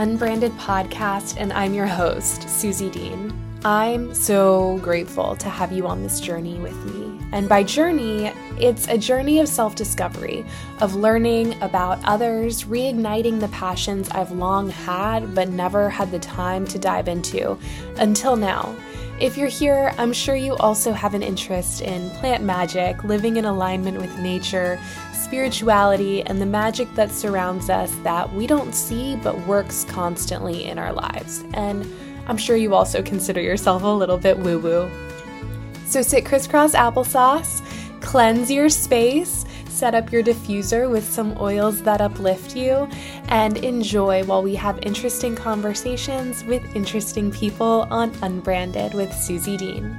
Unbranded Podcast, and I'm your host, Susie Dean. I'm so grateful to have you on this journey with me. And by journey, it's a journey of self-discovery, of learning about others, reigniting the passions I've long had but never had the time to dive into until now. If you're here, I'm sure you also have an interest in plant magic, living in alignment with nature, spirituality, and the magic that surrounds us that we don't see but works constantly in our lives. And I'm sure you also consider yourself a little bit woo-woo. So sit crisscross applesauce, cleanse your space, set up your diffuser with some oils that uplift you, and enjoy while we have interesting conversations with interesting people on Unbranded with Susie Dean.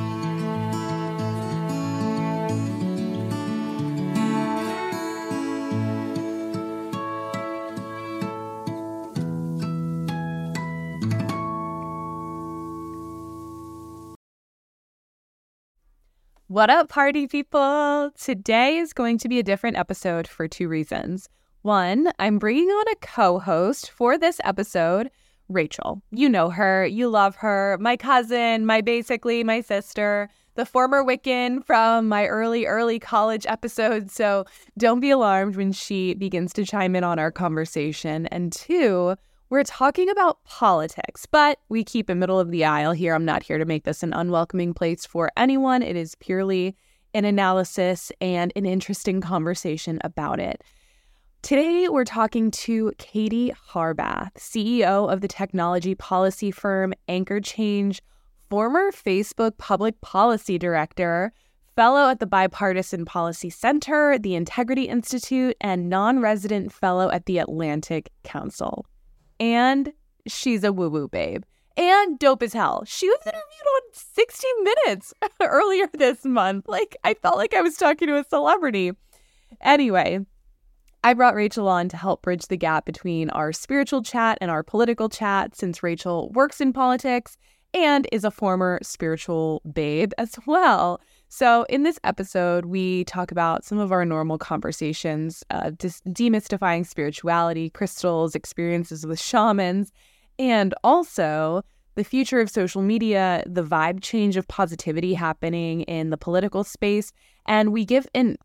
What up, party people? Today is going to be a different episode for two reasons. One, I'm bringing on a co-host for this episode, Rachel. You know her, you love her, my cousin, my sister, the former Wiccan from my early college episodes. So don't be alarmed when she begins to chime in on our conversation. And two, we're talking about politics, but we keep it middle of the aisle here. I'm not here to make this an unwelcoming place for anyone. It is purely an analysis and an interesting conversation about it. Today, we're talking to Katie Harbath, CEO of the technology policy firm Anchor Change, former Facebook public policy director, fellow at the Bipartisan Policy Center, the Integrity Institute, and non-resident fellow at the Atlantic Council. And she's a woo-woo babe. And dope as hell. She was interviewed on 60 Minutes earlier this month. I felt like I was talking to a celebrity. Anyway, I brought Rachel on to help bridge the gap between our spiritual chat and our political chat, since Rachel works in politics and is a former spiritual babe as well. So in this episode, we talk about some of our normal conversations, demystifying spirituality, crystals, experiences with shamans, and also the future of social media, the vibe change of positivity happening in the political space. And they give an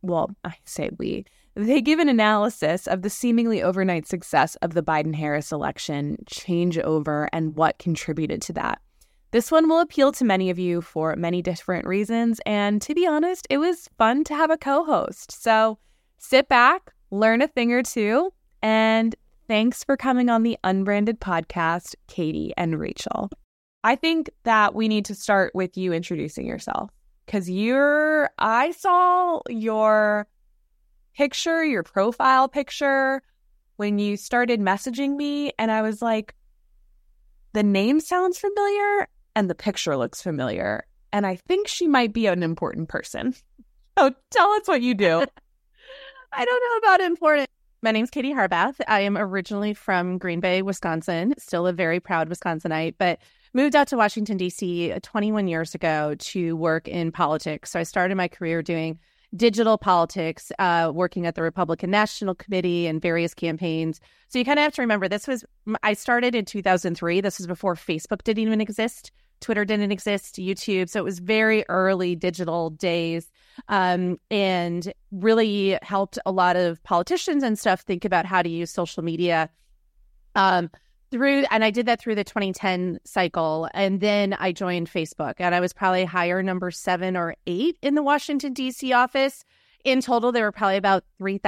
analysis of the seemingly overnight success of the Biden-Harris election changeover and what contributed to that. This one will appeal to many of you for many different reasons, and to be honest, it was fun to have a co-host. So sit back, learn a thing or two, and thanks for coming on the Unbranded Podcast, Katie and Rachel. I think that we need to start with you introducing yourself, because I saw your picture, your profile picture, when you started messaging me, and I was like, the name sounds familiar and the picture looks familiar, and I think she might be an important person. So tell us what you do. I don't know about important. My name's Katie Harbath. I am originally from Green Bay, Wisconsin, still a very proud Wisconsinite, but moved out to Washington, D.C. 21 years ago to work in politics. So I started my career doing digital politics, working at the Republican National Committee and various campaigns. So you kind of have to remember, I started in 2003. This was before Facebook didn't even exist. Twitter didn't exist, YouTube. So it was very early digital days, and really helped a lot of politicians and stuff think about how to use social media and I did that through the 2010 cycle. And then I joined Facebook, and I was probably hire number 7 or 8 in the Washington, D.C. office. In total, there were probably about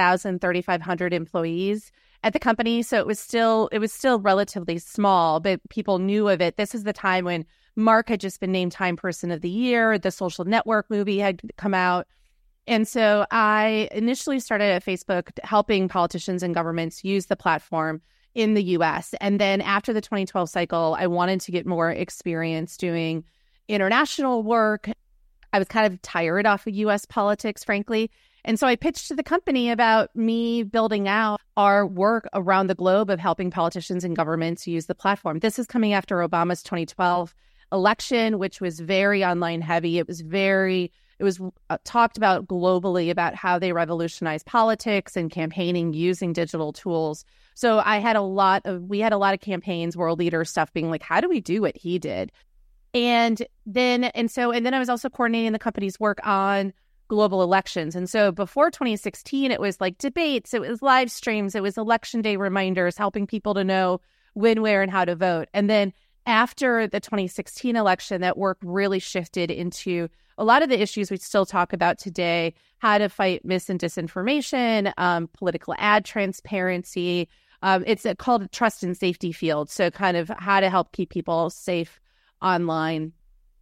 3,500 employees at the company. So it was still relatively small, but people knew of it. This is the time when Mark had just been named Time Person of the Year. The Social Network movie had come out. And so I initially started at Facebook helping politicians and governments use the platform in the U.S. And then after the 2012 cycle, I wanted to get more experience doing international work. I was kind of tired off of U.S. politics, frankly. And so I pitched to the company about me building out our work around the globe of helping politicians and governments use the platform. This is coming after Obama's 2012 election, which was very online heavy. It was It was talked about globally about how they revolutionized politics and campaigning using digital tools. So we had a lot of campaigns, world leader stuff being like, how do we do what he did? And then I was also coordinating the company's work on global elections. And so before 2016, it was like debates, it was live streams, it was election day reminders, helping people to know when, where, and how to vote. And then after the 2016 election, that work really shifted into a lot of the issues we still talk about today: how to fight mis and disinformation, political ad transparency. It's called a trust and safety field. So kind of how to help keep people safe online.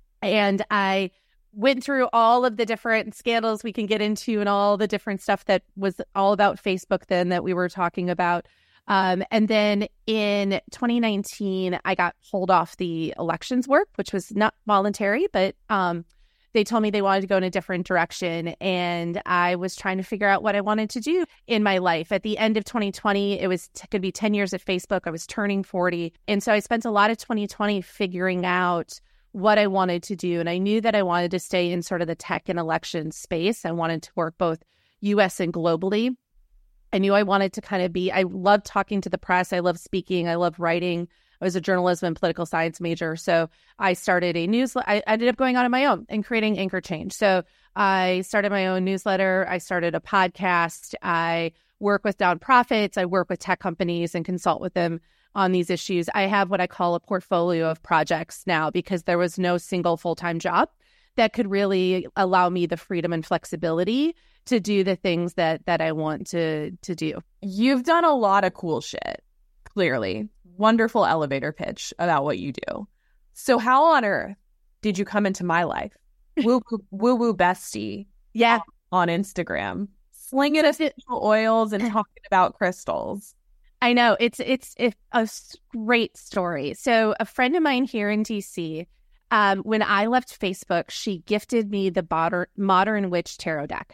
And I went through all of the different scandals we can get into and all the different stuff that was all about Facebook then that we were talking about. And then in 2019, I got pulled off the elections work, which was not voluntary, but they told me they wanted to go in a different direction. And I was trying to figure out what I wanted to do in my life. At the end of 2020, it was going to be 10 years at Facebook. I was turning 40. And so I spent a lot of 2020 figuring out what I wanted to do. And I knew that I wanted to stay in sort of the tech and election space. I wanted to work both US and globally. I knew I wanted to kind of I love talking to the press. I love speaking. I love writing. I was a journalism and political science major. So I started a newsletter. I ended up going out on my own and creating Anchor Change. So I started my own newsletter. I started a podcast. I work with nonprofits. I work with tech companies and consult with them on these issues. I have what I call a portfolio of projects now because there was no single full-time job that could really allow me the freedom and flexibility to do the things that I want to do. You've done a lot of cool shit, clearly. Wonderful elevator pitch about what you do. So how on earth did you come into my life? Woo woo bestie. Yeah. On Instagram. Slinging essential oils and talking about crystals. I know. It's a great story. So a friend of mine here in DC, when I left Facebook, she gifted me the Modern Witch Tarot deck.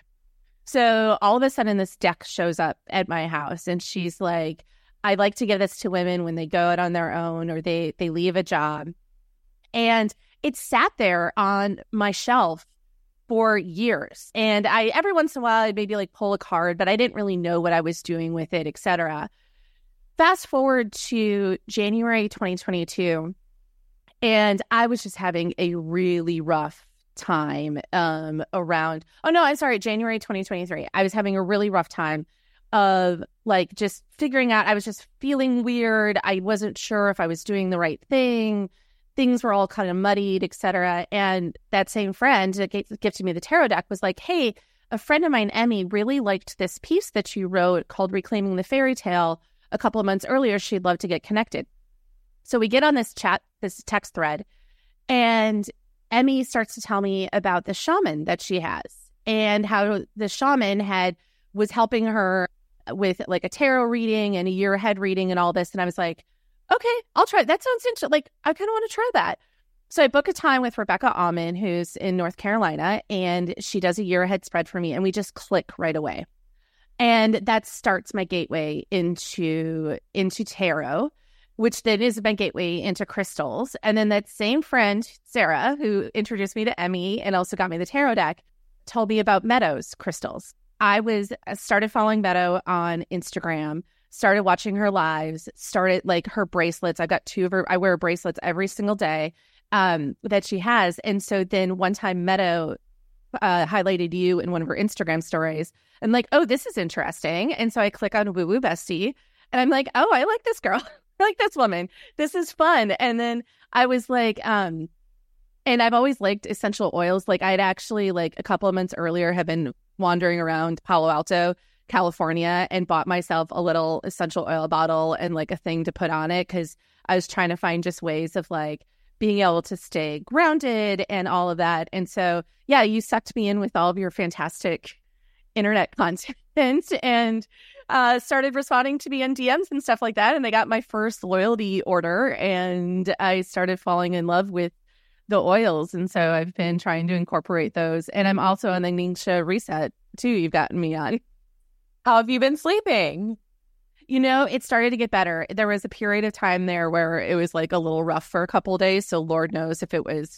So all of a sudden this deck shows up at my house and she's like, I'd like to give this to women when they go out on their own or they leave a job. And it sat there on my shelf for years. And every once in a while, I'd maybe like pull a card, but I didn't really know what I was doing with it, et cetera. Fast forward to January 2022, and I was just having a really rough time January 2023. I was having a really rough time of like just figuring out, I was just feeling weird. I wasn't sure if I was doing the right thing. Things were all kind of muddied, et cetera. And that same friend that gifted me the tarot deck was like, hey, a friend of mine, Emmy, really liked this piece that you wrote called Reclaiming the Fairy Tale a couple of months earlier. She'd love to get connected. So we get on this text thread, and Emmy starts to tell me about the shaman that she has and how the shaman was helping her with like a tarot reading and a year ahead reading and all this. And I was like, okay, I'll try it. That sounds interesting. Like, I kind of want to try that. So I book a time with Rebecca Alman, who's in North Carolina, and she does a year ahead spread for me, and we just click right away. And that starts my gateway into tarot, which then is my gateway into crystals. And then that same friend, Sarah, who introduced me to Emmy and also got me the tarot deck, told me about Meadows crystals. I started following Meadow on Instagram, started watching her lives, started like her bracelets. I've got 2 of her. I wear bracelets every single day that she has. And so then one time Meadow highlighted you in one of her Instagram stories and like, oh, this is interesting. And so I click on Woo Woo Bestie and I'm like, oh, I like this girl. I like this woman. This is fun. And then I was like, and I've always liked essential oils. Like I'd actually like a couple of months earlier have been wandering around Palo Alto, California, and bought myself a little essential oil bottle and like a thing to put on it because I was trying to find just ways of like being able to stay grounded and all of that. And so, yeah, you sucked me in with all of your fantastic internet content and started responding to me on DMs and stuff like that. And I got my first loyalty order and I started falling in love with the oils. And so I've been trying to incorporate those. And I'm also on the Ningxia Reset too. You've gotten me on. How have you been sleeping? You know, it started to get better. There was a period of time there where it was like a little rough for a couple of days. So Lord knows if it was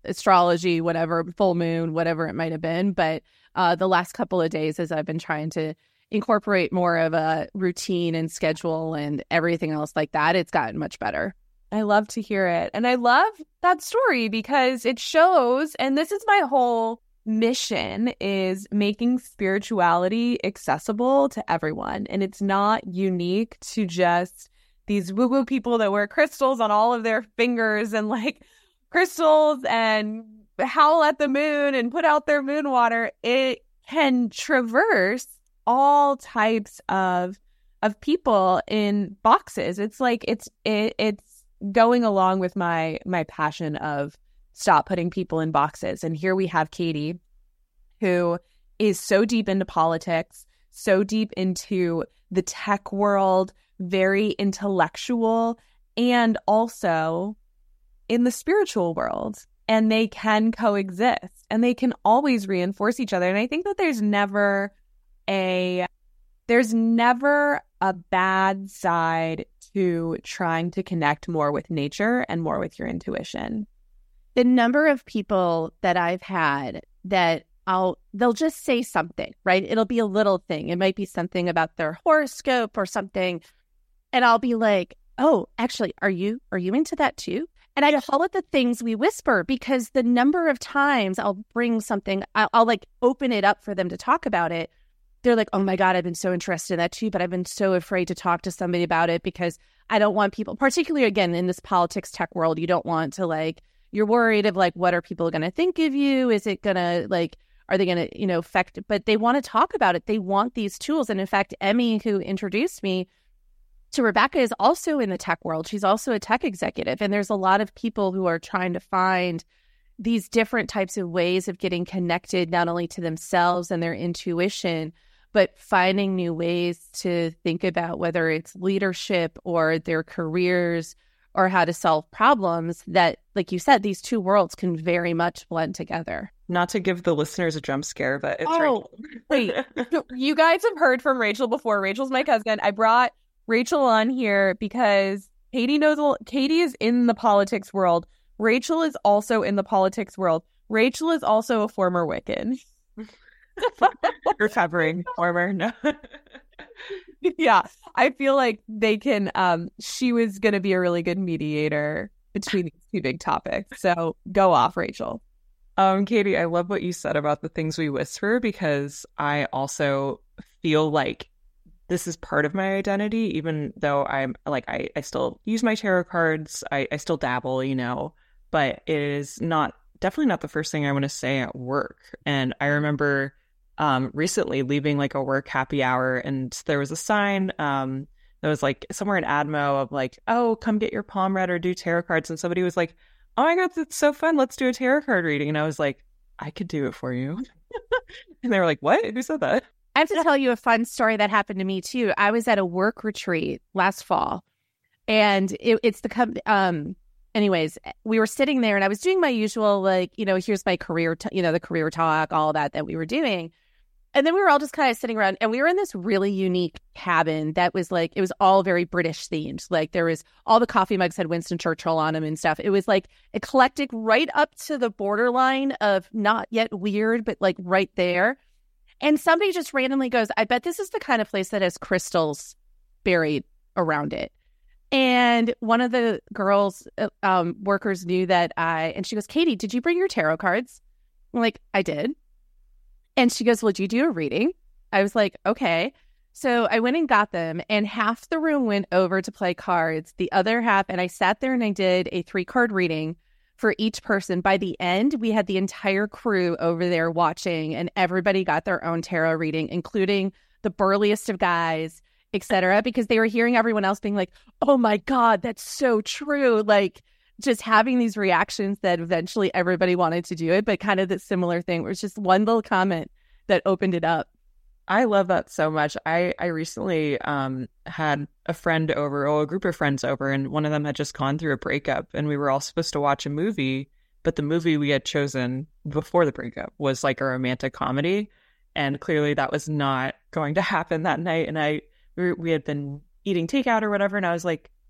astrology, whatever, full moon, whatever it might have been. But the last couple of days, as I've been trying to incorporate more of a routine and schedule and everything else like that, it's gotten much better. I love to hear it. And I love that story because it shows, and this is my whole mission, is making spirituality accessible to everyone. And it's not unique to just these woo-woo people that wear crystals on all of their fingers and like crystals and howl at the moon and put out their moon water. It can traverse all types of people in boxes. It's like it's going along with my passion of stop putting people in boxes. And here we have Katie, who is so deep into politics, so deep into the tech world, very intellectual, and also in the spiritual world. And they can coexist and they can always reinforce each other. And I think that there's never a bad side to trying to connect more with nature and more with your intuition. The number of people that I've had that they'll just say something, right? It'll be a little thing. It might be something about their horoscope or something. And I'll be like, oh, actually, are you into that too? And I call it the things we whisper, because the number of times I'll bring something, I'll like open it up for them to talk about it. They're like, oh my God, I've been so interested in that too, but I've been so afraid to talk to somebody about it because I don't want people, particularly again, in this politics tech world, you don't want to like, you're worried of like, what are people going to think of you? Is it going to like, are they going to, affect, but they want to talk about it. They want these tools. And in fact, Emmy, who introduced me to Rebecca, is also in the tech world. She's also a tech executive. And there's a lot of people who are trying to find these different types of ways of getting connected, not only to themselves and their intuition, but finding new ways to think about whether it's leadership or their careers or how to solve problems that, like you said, these two worlds can very much blend together. Not to give the listeners a jump scare, but it's wait. You guys have heard from Rachel before. Rachel's my cousin. I brought Rachel on here because Katie is in the politics world. Rachel is also in the politics world. Rachel is also a former Wiccan. Recovering former. No. Yeah, I feel like they can she was going to be a really good mediator between these two big topics. So go off, Rachel. Katie, I love what you said about the things we whisper, because I also feel like this is part of my identity, even though I'm like, I still use my tarot cards. I still dabble, but it is definitely not the first thing I want to say at work. And I remember recently leaving like a work happy hour, and there was a sign that was like somewhere in Admo of like, oh, come get your palm read or do tarot cards. And somebody was like, oh my God, that's so fun. Let's do a tarot card reading. And I was like, I could do it for you. And they were like, what? Who said that? I have to tell you a fun story that happened to me too. I was at a work retreat last fall, and anyways, we were sitting there and I was doing my usual, like, here's my career, the career talk, all that we were doing. And then we were all just kind of sitting around, and we were in this really unique cabin that was like, it was all very British themed. Like there was, all the coffee mugs had Winston Churchill on them and stuff. It was like eclectic, right up to the borderline of not yet weird, but like right there. And somebody just randomly goes, I bet this is the kind of place that has crystals buried around it. And one of the girls, workers knew that and she goes, Katie, did you bring your tarot cards? I'm like, I did. And she goes, well, did you do a reading? I was like, okay. So I went and got them, and half the room went over to play cards. The other half, and I sat there and I did a 3-card reading for each person. By the end, we had the entire crew over there watching, and everybody got their own tarot reading, including the burliest of guys, etc., because they were hearing everyone else being like, oh my God, that's so true. Like just having these reactions that eventually everybody wanted to do it, but kind of the similar thing where it's just one little comment that opened it up. I love that so much. I recently had a friend over, a group of friends over, and one of them had just gone through a breakup, and we were all supposed to watch a movie, but the movie we had chosen before the breakup was like a romantic comedy, and clearly that was not going to happen that night. And we had been eating takeout or whatever, and I was like,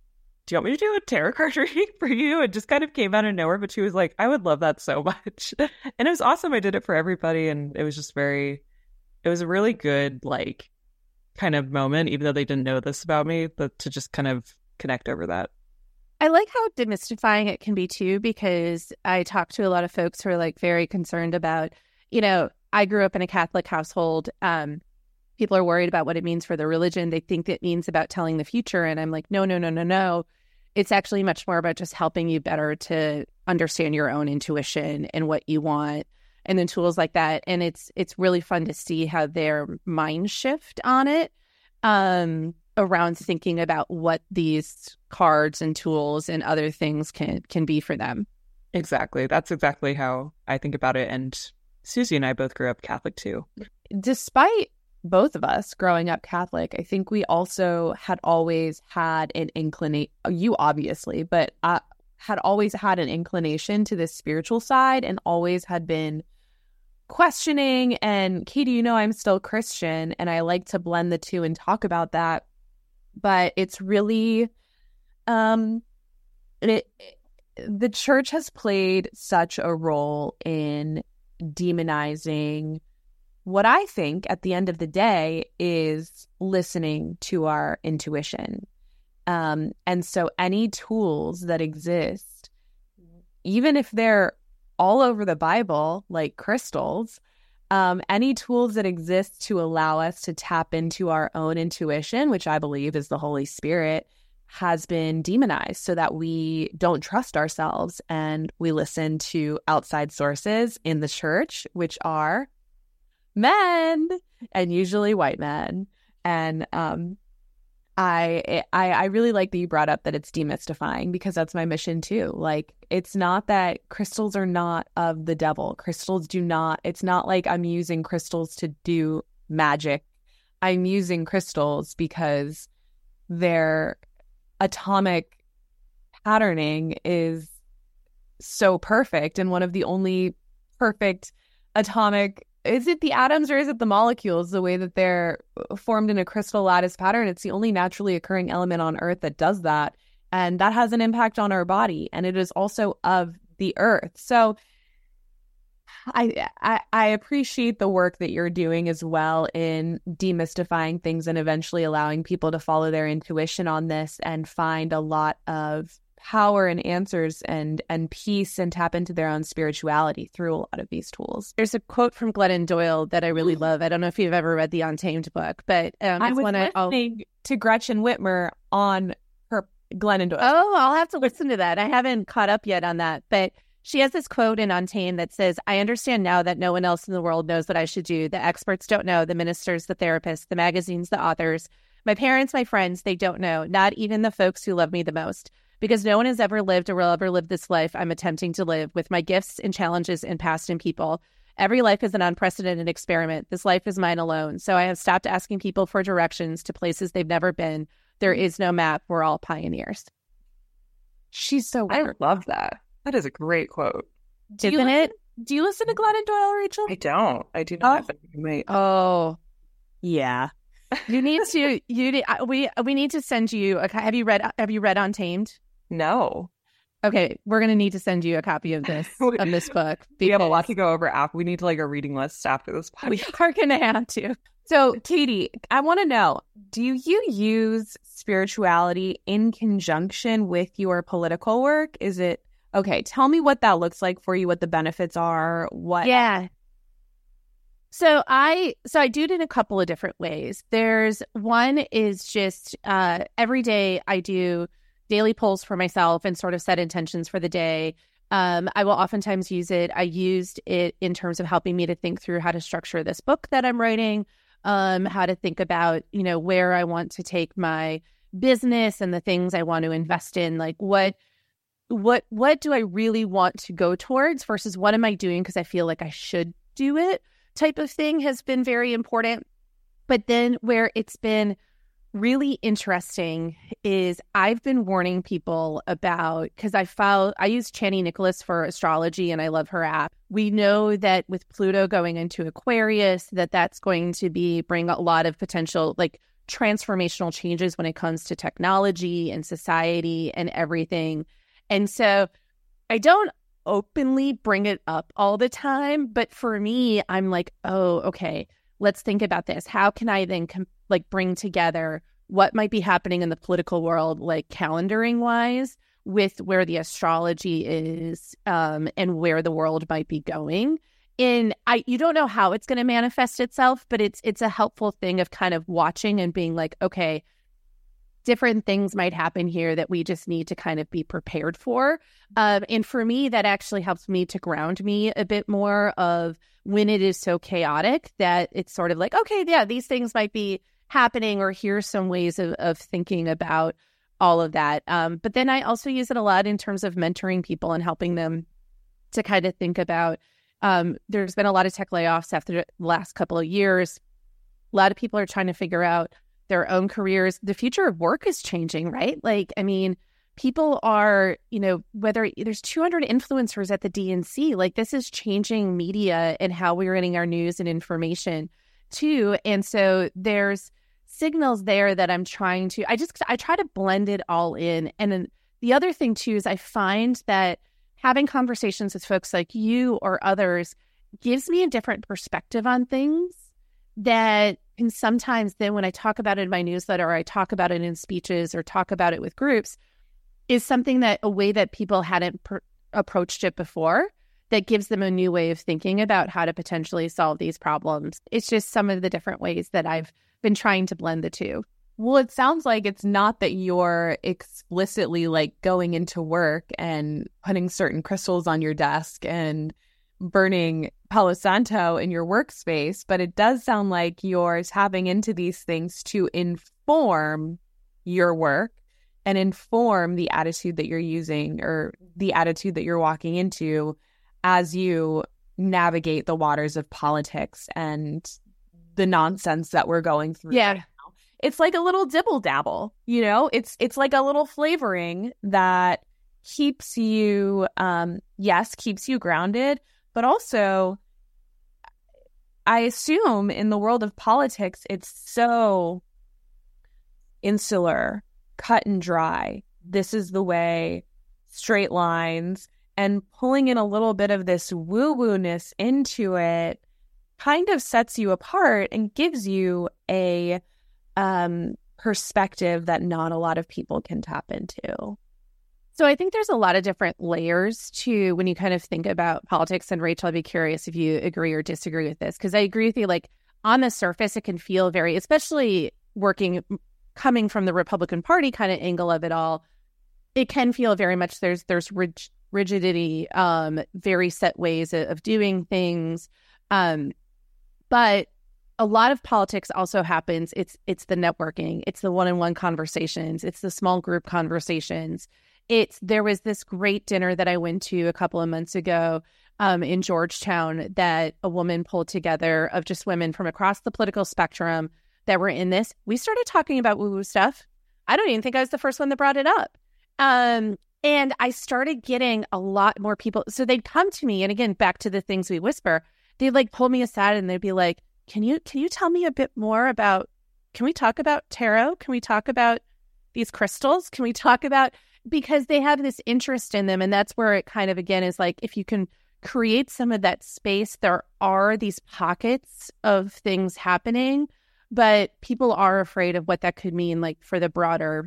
do you want me to do a tarot card reading for you? It just kind of came out of nowhere, but she was like, I would love that so much. And it was awesome. I did it for everybody, and it was just it was a really good, like, kind of moment, even though they didn't know this about me, but to just kind of connect over that. I like how demystifying it can be too, because I talk to a lot of folks who are like very concerned about, I grew up in a Catholic household. People are worried about what it means for their religion. They think it means about telling the future. And I'm like, no, no, no, no, no. It's actually much more about just helping you better to understand your own intuition and what you want, and then tools like that. And it's really fun to see how their mind shift on it, around thinking about what these cards and tools and other things can be for them. Exactly. That's exactly how I think about it. And Susie and I both grew up Catholic too. Despite both of us growing up Catholic, I think we also had always had an inclination, you obviously, but I had always had an inclination to the spiritual side and always had been questioning. And Katie, I'm still Christian, and I like to blend the two and talk about that. But it's really, the church has played such a role in demonizing what I think at the end of the day is listening to our intuition. And so any tools that exist, even if they're all over the Bible, like crystals, any tools that exist to allow us to tap into our own intuition, which I believe is the Holy Spirit, has been demonized so that we don't trust ourselves and we listen to outside sources in the church, which are men, and usually white men. And I really like that you brought up that it's demystifying, because that's my mission too. Like, it's not that crystals are not of the devil. Crystals do not, it's not like I'm using crystals to do magic. I'm using crystals because their atomic patterning is so perfect, and one of the only perfect atomic, is it the atoms or is it the molecules, the way that they're formed in a crystal lattice pattern? It's the only naturally occurring element on Earth that does that. And that has an impact on our body. And it is also of the Earth. So I appreciate the work that you're doing as well in demystifying things and eventually allowing people to follow their intuition on this and find a lot of power and answers and peace and tap into their own spirituality through a lot of these tools. There's a quote from Glennon Doyle that I really love. I don't know if you've ever read the Untamed book, but I was listening to Gretchen Whitmer on her Glennon Doyle. Oh, I'll have to listen to that. I haven't caught up yet on that, but she has this quote in Untamed that says, "I understand now that no one else in the world knows what I should do. The experts don't know, the ministers, the therapists, the magazines, the authors, my parents, my friends, they don't know, not even the folks who love me the most. Because no one has ever lived or will ever live this life I'm attempting to live, with my gifts and challenges and past and people. Every life is an unprecedented experiment. This life is mine alone. So I have stopped asking people for directions to places they've never been. There is no map. We're all pioneers." She's so I love that. That is a great quote. Isn't it? Do you listen to Glennon Doyle, Rachel? I don't. I do not have a roommate. Oh, yeah. You need to. We need to send you. Have you read Untamed? No. Okay, we're gonna need to send you a copy of this book. We have a lot to go over. We need a reading list after this podcast. We are gonna have to. So, Katie, I want to know: do you use spirituality in conjunction with your political work? Is it okay? Tell me what that looks like for you. What the benefits are? What? Yeah. So I do it in a couple of different ways. There's one is just every day I do daily polls for myself and sort of set intentions for the day. I will oftentimes use it. I used it in terms of helping me to think through how to structure this book that I'm writing, how to think about, where I want to take my business and the things I want to invest in. Like what do I really want to go towards versus what am I doing because I feel like I should do it type of thing has been very important. But then where it's been really interesting is I've been warning people about, because I use Chani Nicholas for astrology and I love her app. We know that with Pluto going into Aquarius, that's going to bring a lot of potential like transformational changes when it comes to technology and society and everything. And so I don't openly bring it up all the time, but for me, I'm like, oh, okay, let's think about this. How can I then bring together what might be happening in the political world, like calendaring wise, with where the astrology is, and where the world might be going. You don't know how it's going to manifest itself, but it's a helpful thing of kind of watching and being like, okay, different things might happen here that we just need to kind of be prepared for. And for me, that actually helps me to ground me a bit more of when it is so chaotic that it's sort of like, okay, yeah, these things might be happening, or here's some ways of thinking about all of that. But then I also use it a lot in terms of mentoring people and helping them to kind of think about, there's been a lot of tech layoffs after the last couple of years. A lot of people are trying to figure out their own careers. The future of work is changing, right? People are, whether there's 200 influencers at the DNC, this is changing media and how we're getting our news and information too. And so there's signals there that I'm trying to, I try to blend it all in. And then the other thing too is I find that having conversations with folks like you or others gives me a different perspective on things that, and sometimes then when I talk about it in my newsletter, or I talk about it in speeches, or talk about it with groups, is something that a way that people hadn't approached it before, that gives them a new way of thinking about how to potentially solve these problems. It's just some of the different ways that I've been trying to blend the two. Well, it sounds like it's not that you're explicitly going into work and putting certain crystals on your desk and burning Palo Santo in your workspace, but it does sound like you're tapping into these things to inform your work and inform the attitude that you're using, or the attitude that you're walking into as you navigate the waters of politics and the nonsense that we're going through. Yeah. Right now. It's like a little dibble dabble, it's like a little flavoring that keeps you, keeps you grounded, but also I assume in the world of politics, it's so insular, cut and dry. This is the way, straight lines, and pulling in a little bit of this woo-woo-ness into it kind of sets you apart and gives you a perspective that not a lot of people can tap into. So I think there's a lot of different layers to when you kind of think about politics. And Rachel, I'd be curious if you agree or disagree with this, because I agree with you. On the surface, it can feel very, especially coming from the Republican Party kind of angle of it all, it can feel very much there's rigidity, very set ways of doing things. But a lot of politics also happens. It's the networking. It's the one-on-one conversations. It's the small group conversations. There was this great dinner that I went to a couple of months ago in Georgetown that a woman pulled together of just women from across the political spectrum that were in this. We started talking about woo-woo stuff. I don't even think I was the first one that brought it up. And I started getting a lot more people. So they'd come to me, and again, back to the things we whisper, they'd pull me aside and they'd be like, can you tell me a bit more about, can we talk about tarot? Can we talk about these crystals? Can we talk about, because they have this interest in them. And that's where it kind of, again, is if you can create some of that space, there are these pockets of things happening, but people are afraid of what that could mean, for their broader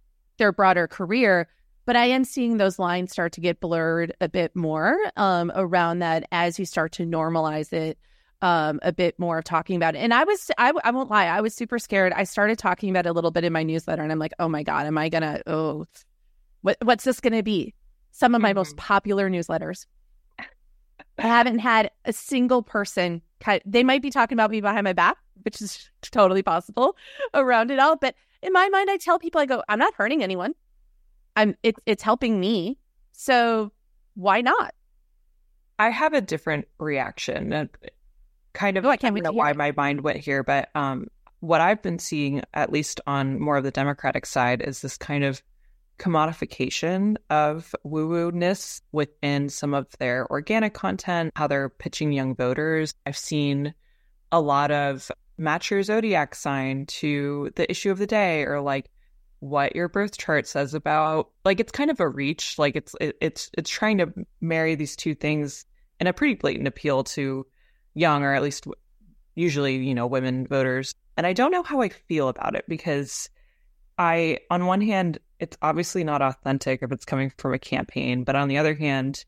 career. But I am seeing those lines start to get blurred a bit more around that as you start to normalize it a bit more, talking about it. And I won't lie, I was super scared. I started talking about it a little bit in my newsletter, and I'm like, oh my God, am I gonna, what's this gonna be? Some of my most popular newsletters. I haven't had a single person, they might be talking about me behind my back, which is totally possible around it all. But in my mind, I tell people, I go, I'm not hurting anyone. It's helping me. So why not? I have a different reaction. Kind of, I can't know why my mind went here, but what I've been seeing, at least on more of the Democratic side, is this kind of commodification of woo-woo-ness within some of their organic content, how they're pitching young voters. I've seen a lot of match your zodiac sign to the issue of the day, or like what your birth chart says about, like, it's kind of a reach. Like it's trying to marry these two things in a pretty blatant appeal to young, or at least usually, you know, women voters. And I don't know how I feel about it, because on one hand, it's obviously not authentic if it's coming from a campaign, but on the other hand,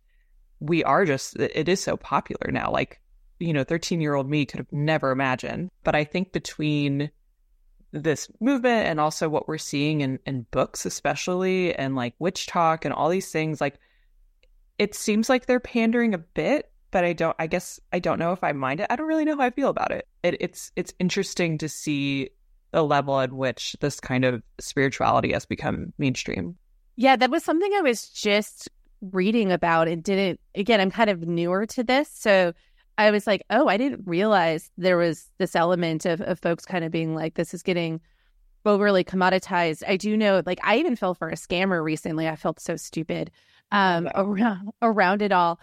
it is so popular now. Like, you know, 13-year-old me could have never imagined. But I think between this movement and also what we're seeing in books, especially, and like witch talk and all these things, like, it seems like they're pandering a bit, but I don't know if I mind it. I don't really know how I feel about it. It's interesting to see the level at which this kind of spirituality has become mainstream. Yeah, that was something I was just reading about and again, I'm kind of newer to this. So I was like, oh, I didn't realize there was this element of folks kind of being like, this is getting overly commoditized. I do know, like, I even fell for a scammer recently. I felt so stupid around it all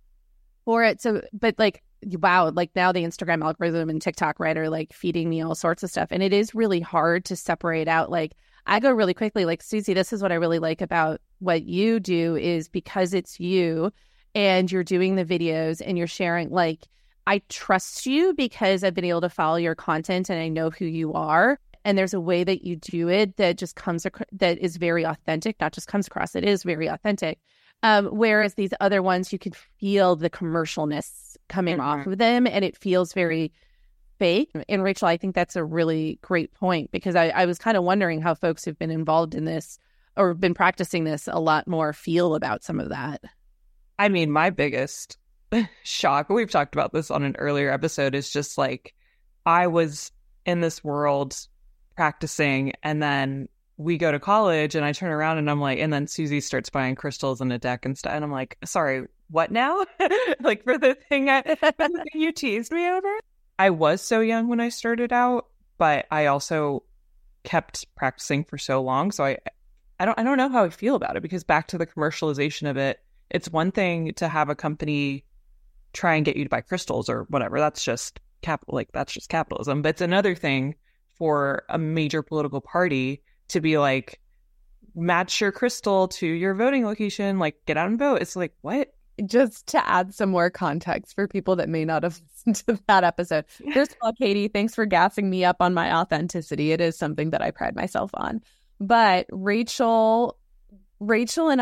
for it. So, but like, wow, like now the Instagram algorithm and TikTok, right, are like feeding me all sorts of stuff. And it is really hard to separate out. Like, I go really quickly, like, Susie, this is what I really like about what you do, is because it's you and you're doing the videos and you're sharing, like, I trust you because I've been able to follow your content and I know who you are. And there's a way that you do it that just that is very authentic, not just comes across, it is very authentic. Whereas these other ones, you can feel the commercialness coming off of them and it feels very fake. And Rachel, I think that's a really great point, because I was kind of wondering how folks who've been involved in this or been practicing this a lot more feel about some of that. I mean, my biggest shock, we've talked about this on an earlier episode, is just like, I was in this world practicing, and then we go to college and I turn around and I'm like, and then Susie starts buying crystals and a deck and stuff. And I'm like, sorry, what now? Like, for the thing you teased me over? I was so young when I started out, but I also kept practicing for so long. So I don't know how I feel about it, because back to the commercialization of it, it's one thing to have a company try and get you to buy crystals or whatever. That's just capitalism. But it's another thing for a major political party to be like, match your crystal to your voting location, like, get out and vote. It's like, what? Just to add some more context for people that may not have listened to that episode. First of all, Katie, thanks for gassing me up on my authenticity. It is something that I pride myself on. But Rachel and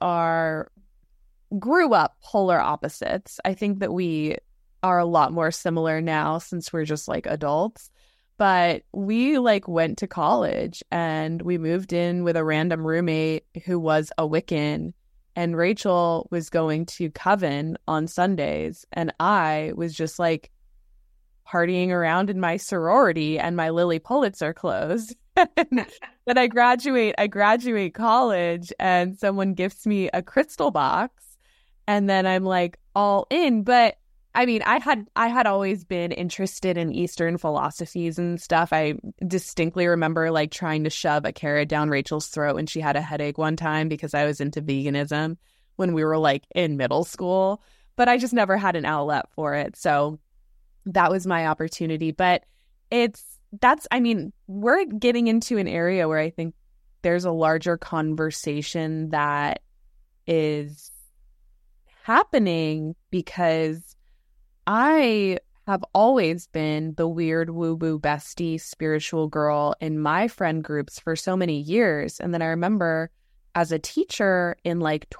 I grew up polar opposites. I think that we are a lot more similar now since we're just like adults. But we like went to college and we moved in with a random roommate who was a Wiccan, and Rachel was going to Coven on Sundays, and I was just like partying around in my sorority and my Lily Pulitzer clothes. Then I graduate college and someone gifts me a crystal box, and then I'm like all in. But I mean, I had always been interested in Eastern philosophies and stuff. I distinctly remember like trying to shove a carrot down Rachel's throat when she had a headache one time because I was into veganism when we were like in middle school, but I just never had an outlet for it. So that was my opportunity. But we're getting into an area where I think there's a larger conversation that is happening, because I have always been the weird woo-woo bestie spiritual girl in my friend groups for so many years. And then I remember as a teacher in like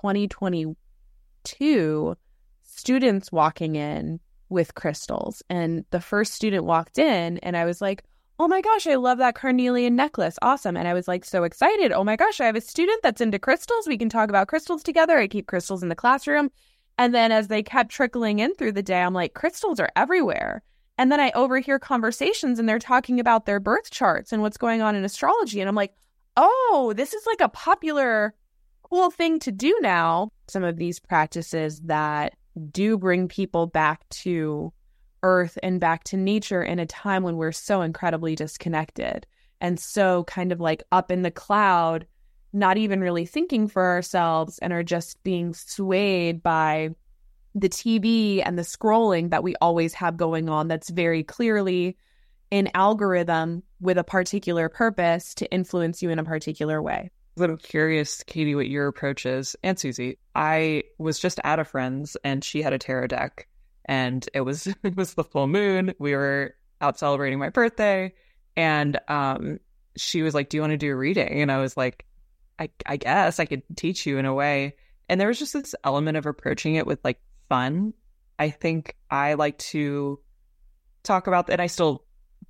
2022, students walking in with crystals. And the first student walked in and I was like, oh my gosh, I love that carnelian necklace. Awesome. And I was like so excited. Oh my gosh, I have a student that's into crystals. We can talk about crystals together. I keep crystals in the classroom. And then as they kept trickling in through the day, I'm like, crystals are everywhere. And then I overhear conversations and they're talking about their birth charts and what's going on in astrology. And I'm like, oh, this is like a popular, cool thing to do now. Some of these practices that do bring people back to earth and back to nature in a time when we're so incredibly disconnected and so kind of like up in the cloud, not even really thinking for ourselves, and are just being swayed by the TV and the scrolling that we always have going on that's very clearly an algorithm with a particular purpose to influence you in a particular way. I'm curious, Katie, what your approach is, and Susie. I was just at a friend's and she had a tarot deck, and it was the full moon. We were out celebrating my birthday, and she was like, "Do you want to do a reading?" And I was like, I guess I could teach you in a way. And there was just this element of approaching it with like fun. I think I like to talk about, and I still,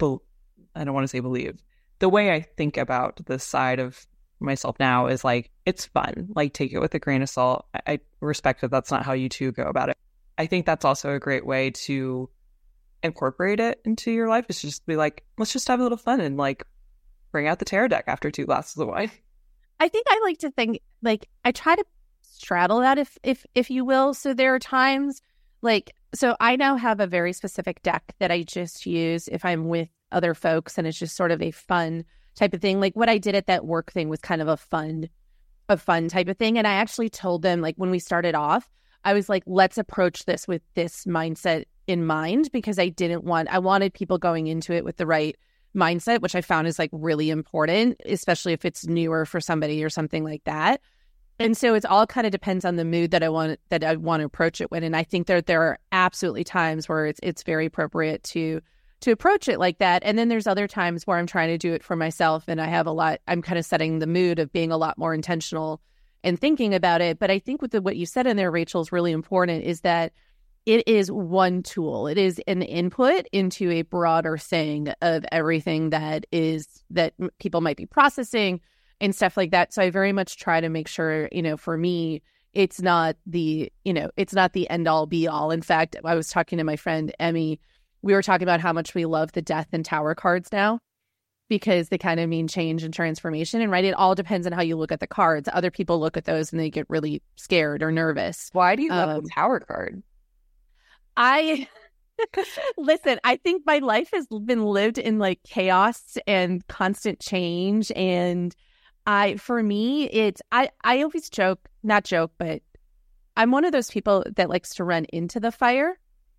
I don't want to say believe, the way I think about this side of myself now is like, it's fun. Like, take it with a grain of salt. I respect that that's not how you two go about it. I think that's also a great way to incorporate it into your life. Is just be like, let's just have a little fun and like bring out the tarot deck after 2 glasses of wine. I think I like to think, like, I try to straddle that, if you will. So there are times, like, so I now have a very specific deck that I just use if I'm with other folks, and it's just sort of a fun type of thing. Like what I did at that work thing was kind of a fun type of thing. And I actually told them, like, when we started off, I was like, let's approach this with this mindset in mind, because I wanted people going into it with the right mindset, which I found is like really important, especially if it's newer for somebody or something like that. And so it's all kind of depends on the mood that I want to approach it with. And I think there are absolutely times where it's very appropriate to approach it like that. And then there's other times where I'm trying to do it for myself, and I'm kind of setting the mood of being a lot more intentional and thinking about it. But I think with what you said in there, Rachel, is really important, is that it is one tool. It is an input into a broader thing of everything that people might be processing and stuff like that. So I very much try to make sure, for me, it's not the end all be all. In fact, I was talking to my friend Emmy. We were talking about how much we love the death and tower cards now, because they kind of mean change and transformation. And right, it all depends on how you look at the cards. Other people look at those and they get really scared or nervous. Why do you love the tower card? Listen, I think my life has been lived in like chaos and constant change. And I always but I'm one of those people that likes to run into the fire.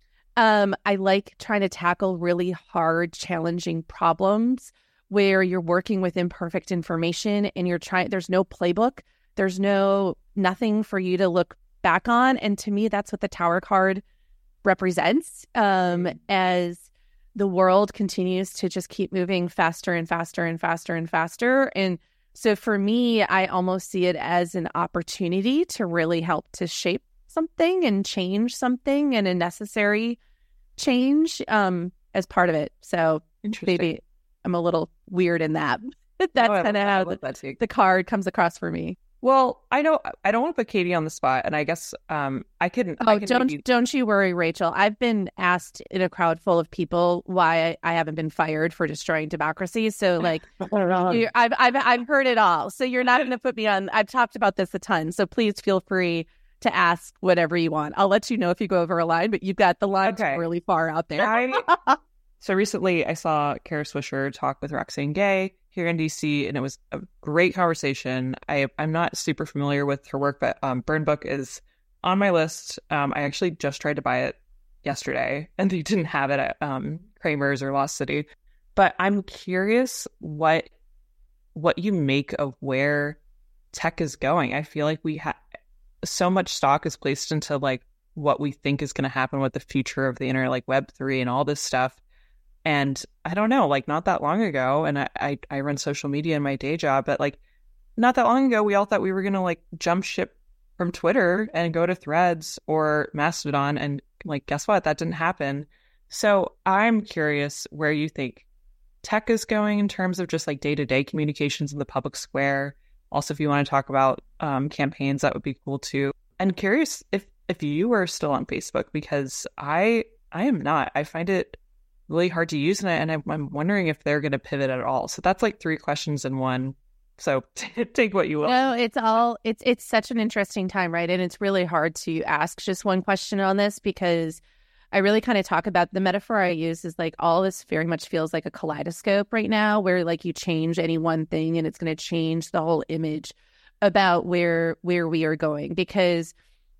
I like trying to tackle really hard, challenging problems where you're working with imperfect information and there's no playbook. There's nothing for you to look back on. And to me, that's what the tower card represents, as the world continues to just keep moving faster and faster and faster and faster. And so for me, I almost see it as an opportunity to really help to shape something and change something, and a necessary change as part of it. So maybe I'm a little weird in that. That's kind of how the card comes across for me. Well, I know I don't want to put Katie on the spot, and I guess don't you worry, Rachel. I've been asked in a crowd full of people why I haven't been fired for destroying democracy. So, like, I've heard it all. So you're not going to put me on. I've talked about this a ton. So please feel free to ask whatever you want. I'll let you know if you go over a line, but you've got the lines really far out there. So recently, I saw Kara Swisher talk with Roxane Gay here in DC, and it was a great conversation. I'm not super familiar with her work, but Burn Book is on my list. I actually just tried to buy it yesterday, and they didn't have it at Kramer's or Lost City. But I'm curious what you make of where tech is going. I feel like we have so much stock is placed into like what we think is going to happen with the future of the internet, like Web3 and all this stuff. And I don't know, like not that long ago, and I run social media in my day job, but like not that long ago, we all thought we were going to like jump ship from Twitter and go to Threads or Mastodon. And like, guess what? That didn't happen. So I'm curious where you think tech is going in terms of just like day-to-day communications in the public square. Also, if you want to talk about campaigns, that would be cool too. And curious if you are still on Facebook, because I am not. I find it really hard to use, and I'm wondering if they're going to pivot at all. So that's like 3 questions in one. So take what you will. No, it's such an interesting time, right? And it's really hard to ask just one question on this, because I really kind of talk about the metaphor I use is like all this very much feels like a kaleidoscope right now, where like you change any one thing and it's going to change the whole image about where we are going. Because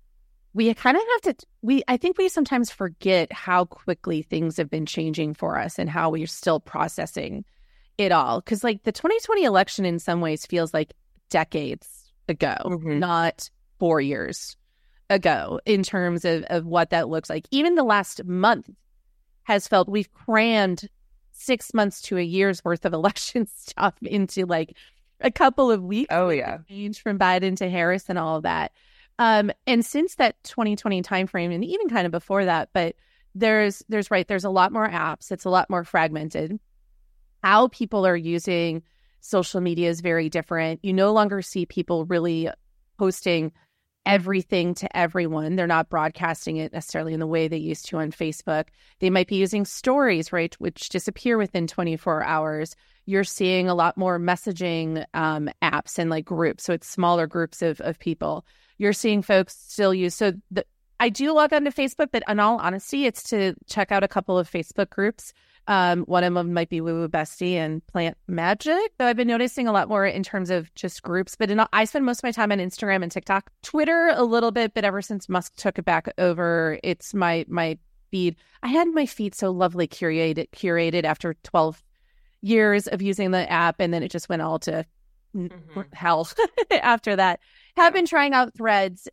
we kind of have to, I think we sometimes forget how quickly things have been changing for us and how we're still processing it all. Because like the 2020 election in some ways feels like decades ago, not 4 years ago in terms of what that looks like. Even the last month has felt we've crammed 6 months to a year's worth of election stuff into like a couple of weeks. Oh, yeah. Change from Biden to Harris and all of that. And since that 2020 timeframe, and even kind of before that, but there's a lot more apps. It's a lot more fragmented. How people are using social media is very different. You no longer see people really posting everything to everyone. They're not broadcasting it necessarily in the way they used to on Facebook. They might be using stories, right, which disappear within 24 hours. You're seeing a lot more messaging apps and like groups. So it's smaller groups of people. You're seeing folks still use. So I do log onto Facebook, but in all honesty, it's to check out a couple of Facebook groups. One of them might be Woo Woo Bestie and Plant Magic. So I've been noticing a lot more in terms of just groups. But I spend most of my time on Instagram and TikTok. Twitter a little bit, but ever since Musk took it back over, it's my feed. I had my feed so lovely curated after 12 years of using the app, and then it just went all to hell after that. Have been trying out Threads,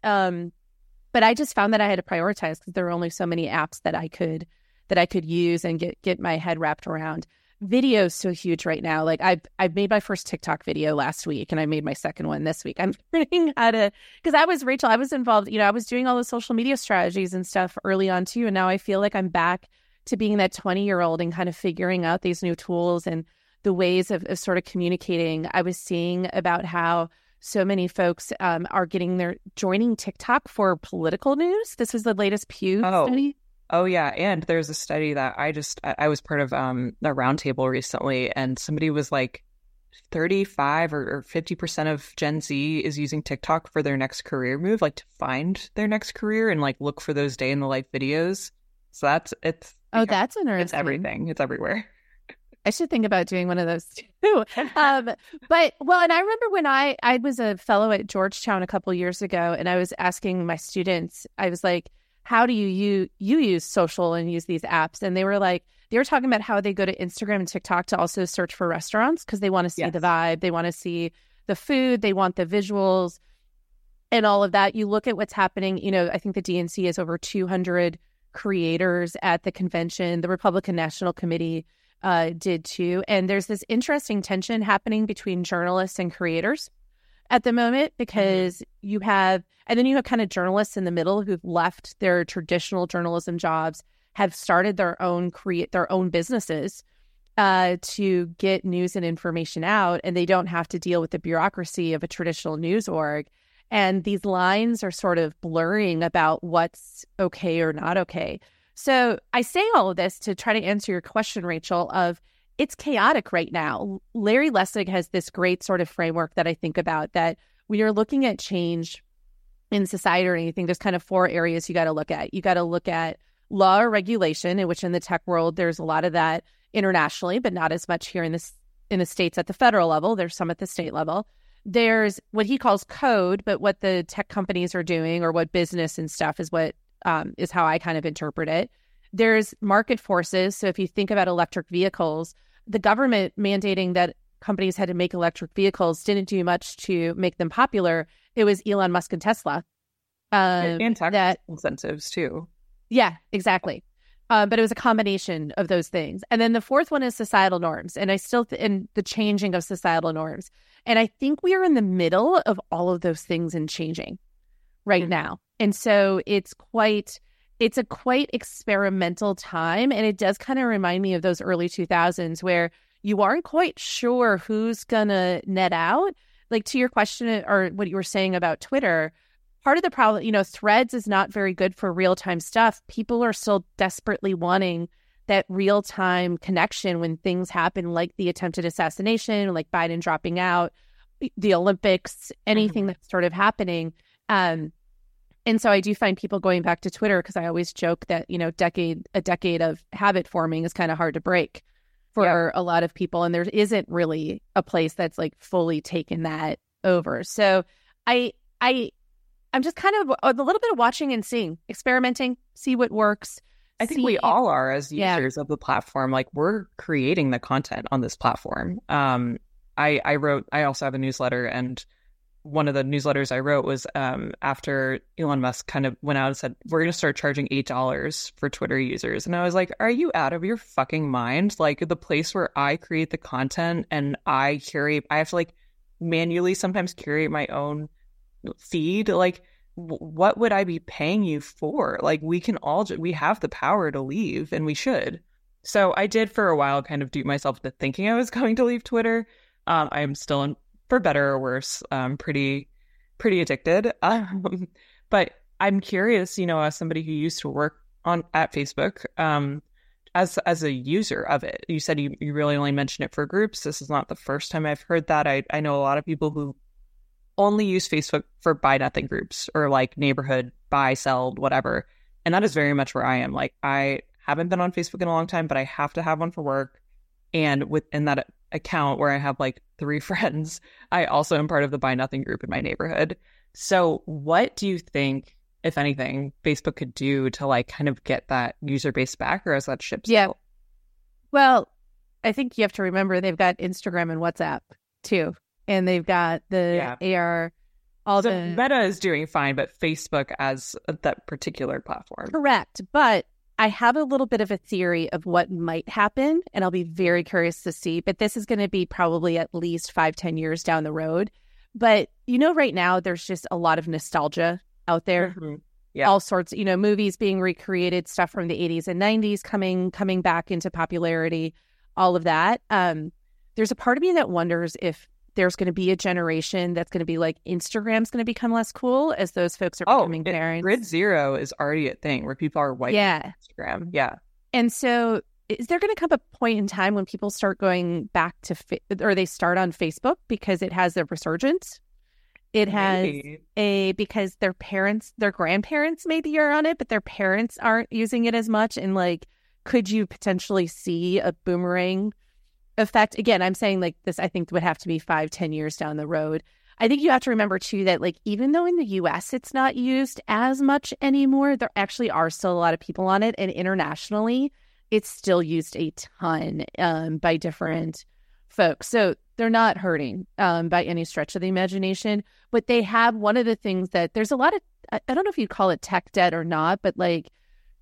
but I just found that I had to prioritize because there were only so many apps that I could use and get my head wrapped around. Video is so huge right now. Like I've made my first TikTok video last week, and I made my second one this week. I'm learning how to, because I was involved. I was doing all the social media strategies and stuff early on too, and now I feel like I'm back to being that 20-year-old and kind of figuring out these new tools and the ways of sort of communicating. I was seeing about how so many folks are joining TikTok for political news. This was the latest Pew study. Oh, yeah. And there's a study that I was part of a roundtable recently, and somebody was like 35 or 50% of Gen Z is using TikTok for their next career move, like to find their next career and like look for those day in the life videos. So that's interesting. It's everything. It's everywhere. I should think about doing one of those too. And I remember when I was a fellow at Georgetown a couple years ago, and I was asking my students, I was like, how do you use social and use these apps? And they were talking about how they go to Instagram and TikTok to also search for restaurants because they want to see the vibe. They want to see the food. They want the visuals and all of that. You look at what's happening. I think the DNC has over 200 creators at the convention. The Republican National Committee did too. And there's this interesting tension happening between journalists and creators at the moment, because you have kind of journalists in the middle who've left their traditional journalism jobs, have started their own businesses to get news and information out, and they don't have to deal with the bureaucracy of a traditional news org. And these lines are sort of blurring about what's okay or not okay. So I say all of this to try to answer your question, Rachel, of it's chaotic right now. Larry Lessig has this great sort of framework that I think about, that when you're looking at change in society or anything, there's kind of 4 areas you got to look at. You got to look at law or regulation, in which in the tech world, there's a lot of that internationally, but not as much here in the States at the federal level. There's some at the state level. There's what he calls code, but what the tech companies are doing, or what business and stuff is what is how I kind of interpret it. There's market forces. So if you think about electric vehicles, the government mandating that companies had to make electric vehicles didn't do much to make them popular. It was Elon Musk and Tesla. And tax incentives too. Yeah, exactly. But it was a combination of those things. And then the fourth one is societal norms. And and the changing of societal norms. And I think we are in the middle of all of those things and changing right now. And so it's a quite experimental time. And it does kind of remind me of those early 2000s where you aren't quite sure who's going to net out. Like, to your question or what you were saying about Twitter, part of the problem, Threads is not very good for real-time stuff. People are still desperately wanting that real-time connection when things happen, like the attempted assassination, like Biden dropping out, the Olympics, anything that's sort of happening. And so I do find people going back to Twitter, because I always joke that, a decade of habit forming is kind of hard to break for a lot of people. And there isn't really a place that's like fully taken that over. So I I'm just kind of a little bit of watching and seeing, experimenting, see what works. I think we all are as users of the platform. Like, we're creating the content on this platform. I also have a newsletter, and one of the newsletters I wrote was after Elon Musk kind of went out and said, we're going to start charging $8 for Twitter users. And I was like, are you out of your fucking mind? Like, the place where I create the content and I have to like manually sometimes curate my own feed. Like, what would I be paying you for? Like, we have the power to leave, and we should. So I did for a while kind of dupe myself into thinking I was going to leave Twitter. I'm still, for better or worse, pretty addicted. But I'm curious, as somebody who used to work at Facebook, as a user of it. You said you really only mention it for groups. This is not the first time I've heard that. I know a lot of people who only use Facebook for buy nothing groups or like neighborhood, buy, sell, whatever. And that is very much where I am. Like, I haven't been on Facebook in a long time, but I have to have one for work. And within that account where I have like 3 friends, I also am part of the buy nothing group in my neighborhood. So what do you think, if anything, Facebook could do to like kind of get that user base back, or is that ship still? Yeah. Well, I think you have to remember they've got Instagram and WhatsApp too. And they've got the AR, Meta is doing fine, but Facebook as that particular platform. Correct. But I have a little bit of a theory of what might happen, and I'll be very curious to see. But this is going to be probably at least 5-10 years down the road. But, right now there's just a lot of nostalgia out there. Mm-hmm. Yeah. All sorts, movies being recreated, stuff from the 80s and 90s coming back into popularity, all of that. There's a part of me that wonders if there's going to be a generation that's going to be like, Instagram's going to become less cool as those folks are becoming parents. Grid Zero is already a thing where people are wiping Instagram. Yeah. And so is there going to come a point in time when people start going back to, or they start on Facebook because it has their resurgence? It has because their grandparents maybe are on it, but their parents aren't using it as much. And like, could you potentially see a boomerang effect? Again, I'm saying like this, I think would have to be 5-10 years down the road. I think you have to remember too that like, even though in the US it's not used as much anymore, there actually are still a lot of people on it. And internationally, it's still used a ton by different folks. So they're not hurting by any stretch of the imagination. But they have one of the things that there's a lot of, I don't know if you'd call it tech debt or not, but like,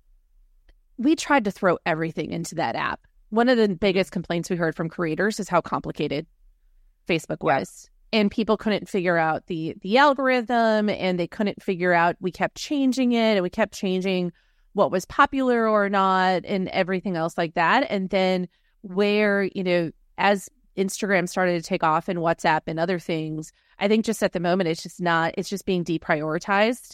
we tried to throw everything into that app. One of the biggest complaints we heard from creators is how complicated Facebook was. And people couldn't figure out the algorithm, and they couldn't figure out, we kept changing it, and we kept changing what was popular or not, and everything else like that. And then where, as Instagram started to take off and WhatsApp and other things, I think just at the moment, it's just being deprioritized.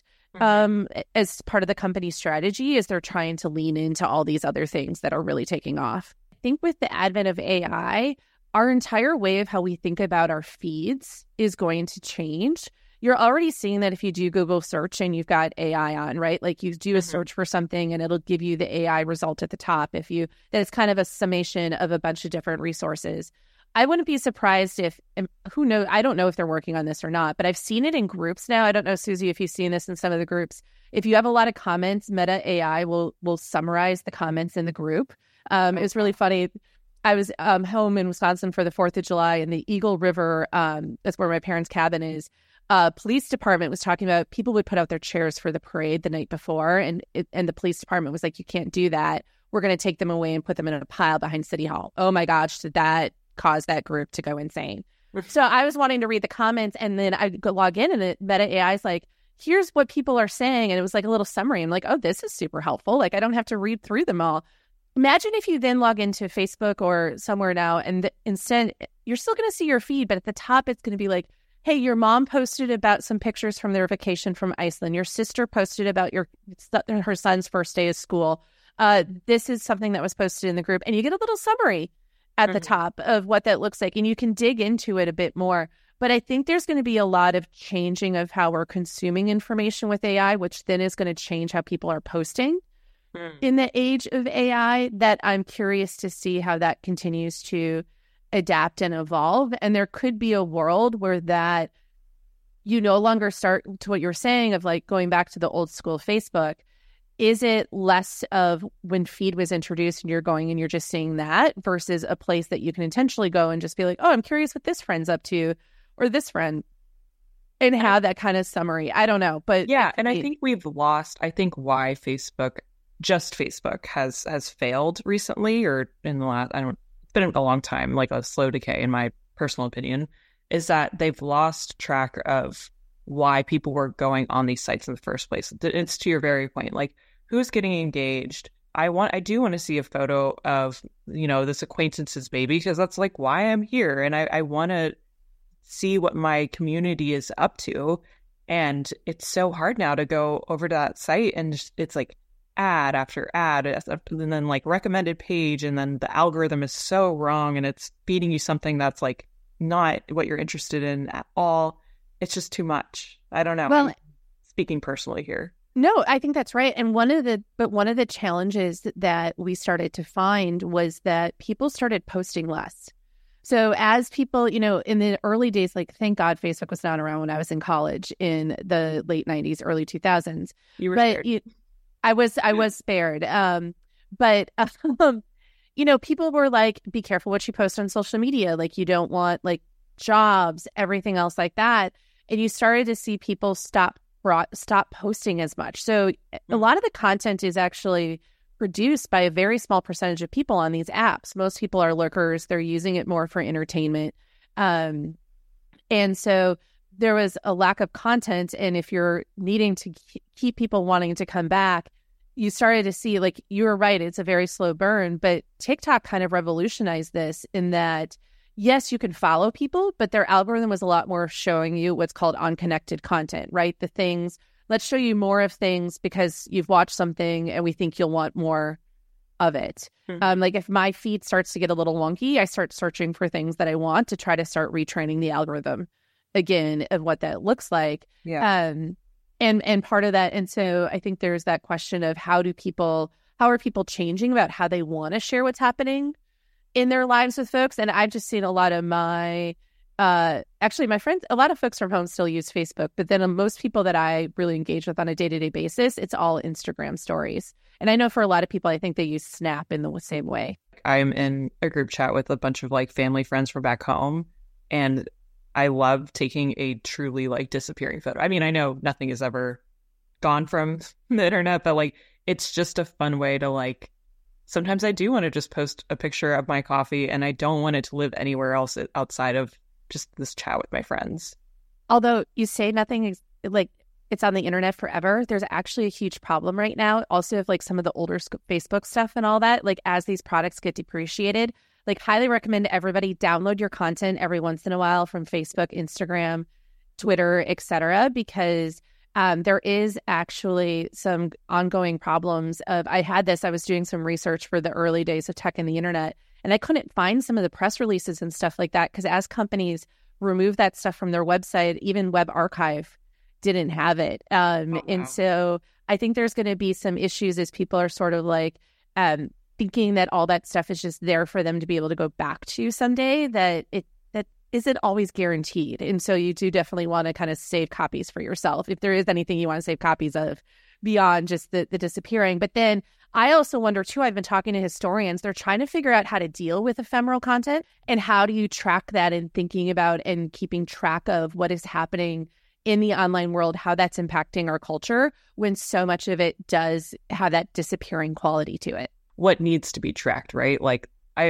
As part of the company's strategy as they're trying to lean into all these other things that are really taking off. I think with the advent of AI, our entire way of how we think about our feeds is going to change. You're already seeing that if you do Google search and you've got AI on, right? Like you do a search for something and it'll give you the AI result at the top. That it's kind of a summation of a bunch of different resources. I wouldn't be surprised if, who knows, I don't know if they're working on this or not, but I've seen it in groups now. I don't know, Susie, if you've seen this in some of the groups. If you have a lot of comments, Meta AI will summarize the comments in the group. It was really funny. I was home in Wisconsin for the 4th of July, and the Eagle River, that's where my parents' cabin is. Police department was talking about people would put out their chairs for the parade the night before, and the police department was like, you can't do that. We're going to take them away and put them in a pile behind City Hall. Oh my gosh, did that cause that group to go insane? So I was wanting to read the comments, and then I go log in, and Meta AI is like, here's what people are saying. And it was like a little summary. I'm like, oh, this is super helpful. Like, I don't have to read through them all. Imagine if you then log into Facebook or somewhere now, and instead you're still going to see your feed, but at the top, it's going to be like, hey, your mom posted about some pictures from their vacation from Iceland. Your sister posted about her son's first day of school. This is something that was posted in the group. And you get a little summary at the top of what that looks like, and you can dig into it a bit more. But I think there's going to be a lot of changing of how we're consuming information with AI, which then is going to change how people are posting in the age of AI, that I'm curious to see how that continues to adapt and evolve. And there could be a world where that you no longer start to what you're saying of like going back to the old school Facebook. Is it less of when feed was introduced and you're going and you're just seeing that versus a place that you can intentionally go and just be like, oh, I'm curious what this friend's up to or this friend, and have that kind of summary? I don't know. But yeah, and I think we've lost, I think why Facebook has failed recently, or in the last, it's been a long time, like a slow decay in my personal opinion, is that they've lost track of why people were going on these sites in the first place. It's to your very point, like who's getting engaged. I do want to see a photo of, this acquaintance's baby, because that's like why I'm here. And I want to see what my community is up to. And it's so hard now to go over to that site and it's like ad after ad, and then like recommended page. And then the algorithm is so wrong and it's feeding you something that's like not what you're interested in at all. It's just too much. I don't know. Well, I'm speaking personally here. No, I think that's right. And one of the challenges that we started to find was that people started posting less. So as people, in the early days, like thank God Facebook was not around when I was in college in the late 90s, early 2000s. You were spared. I was spared. But people were like, be careful what you post on social media. Like you don't want like jobs, everything else like that. And you started to see people stop posting as much. So a lot of the content is actually produced by a very small percentage of people on these apps. Most people are lurkers. They're using it more for entertainment. And so there was a lack of content. And if you're needing to keep people wanting to come back, you started to see, like, you were right, it's a very slow burn. But TikTok kind of revolutionized this in that, yes, you can follow people, but their algorithm was a lot more showing you what's called unconnected content, right? The things, let's show you more of things because you've watched something and we think you'll want more of it. Mm-hmm. Like if my feed starts to get a little wonky, I start searching for things that I want to try to start retraining the algorithm again of what that looks like. Yeah. And part of that, and so I think there's that question of how are people changing about how they want to share what's happening in their lives with folks. And I've just seen a lot of my friends, a lot of folks from home still use Facebook, but then most people that I really engage with on a day-to-day basis, it's all Instagram stories. And I know for a lot of people, I think they use Snap in the same way. I'm in a group chat with a bunch of like family friends from back home, and I love taking a truly like disappearing photo. I mean, I know nothing has ever gone from the internet, but like, it's just a fun way to like, sometimes I do want to just post a picture of my coffee and I don't want it to live anywhere else outside of just this chat with my friends. Although you say nothing is like it's on the internet forever, there's actually a huge problem right now. Also, if like some of the older Facebook stuff and all that, like as these products get depreciated, like highly recommend everybody download your content every once in a while from Facebook, Instagram, Twitter, etc. Because there is actually some ongoing problems of, I was doing some research for the early days of tech and the internet, and I couldn't find some of the press releases and stuff like that because as companies remove that stuff from their website, even Web Archive didn't have it. And so I think there's going to be some issues as people are sort of like thinking that all that stuff is just there for them to be able to go back to someday, that isn't always guaranteed. And so you do definitely want to kind of save copies for yourself if there is anything you want to save copies of beyond just the disappearing. But then I also wonder too, I've been talking to historians, they're trying to figure out how to deal with ephemeral content and how do you track that and thinking about and keeping track of what is happening in the online world, how that's impacting our culture when so much of it does have that disappearing quality to it. What needs to be tracked, right? Like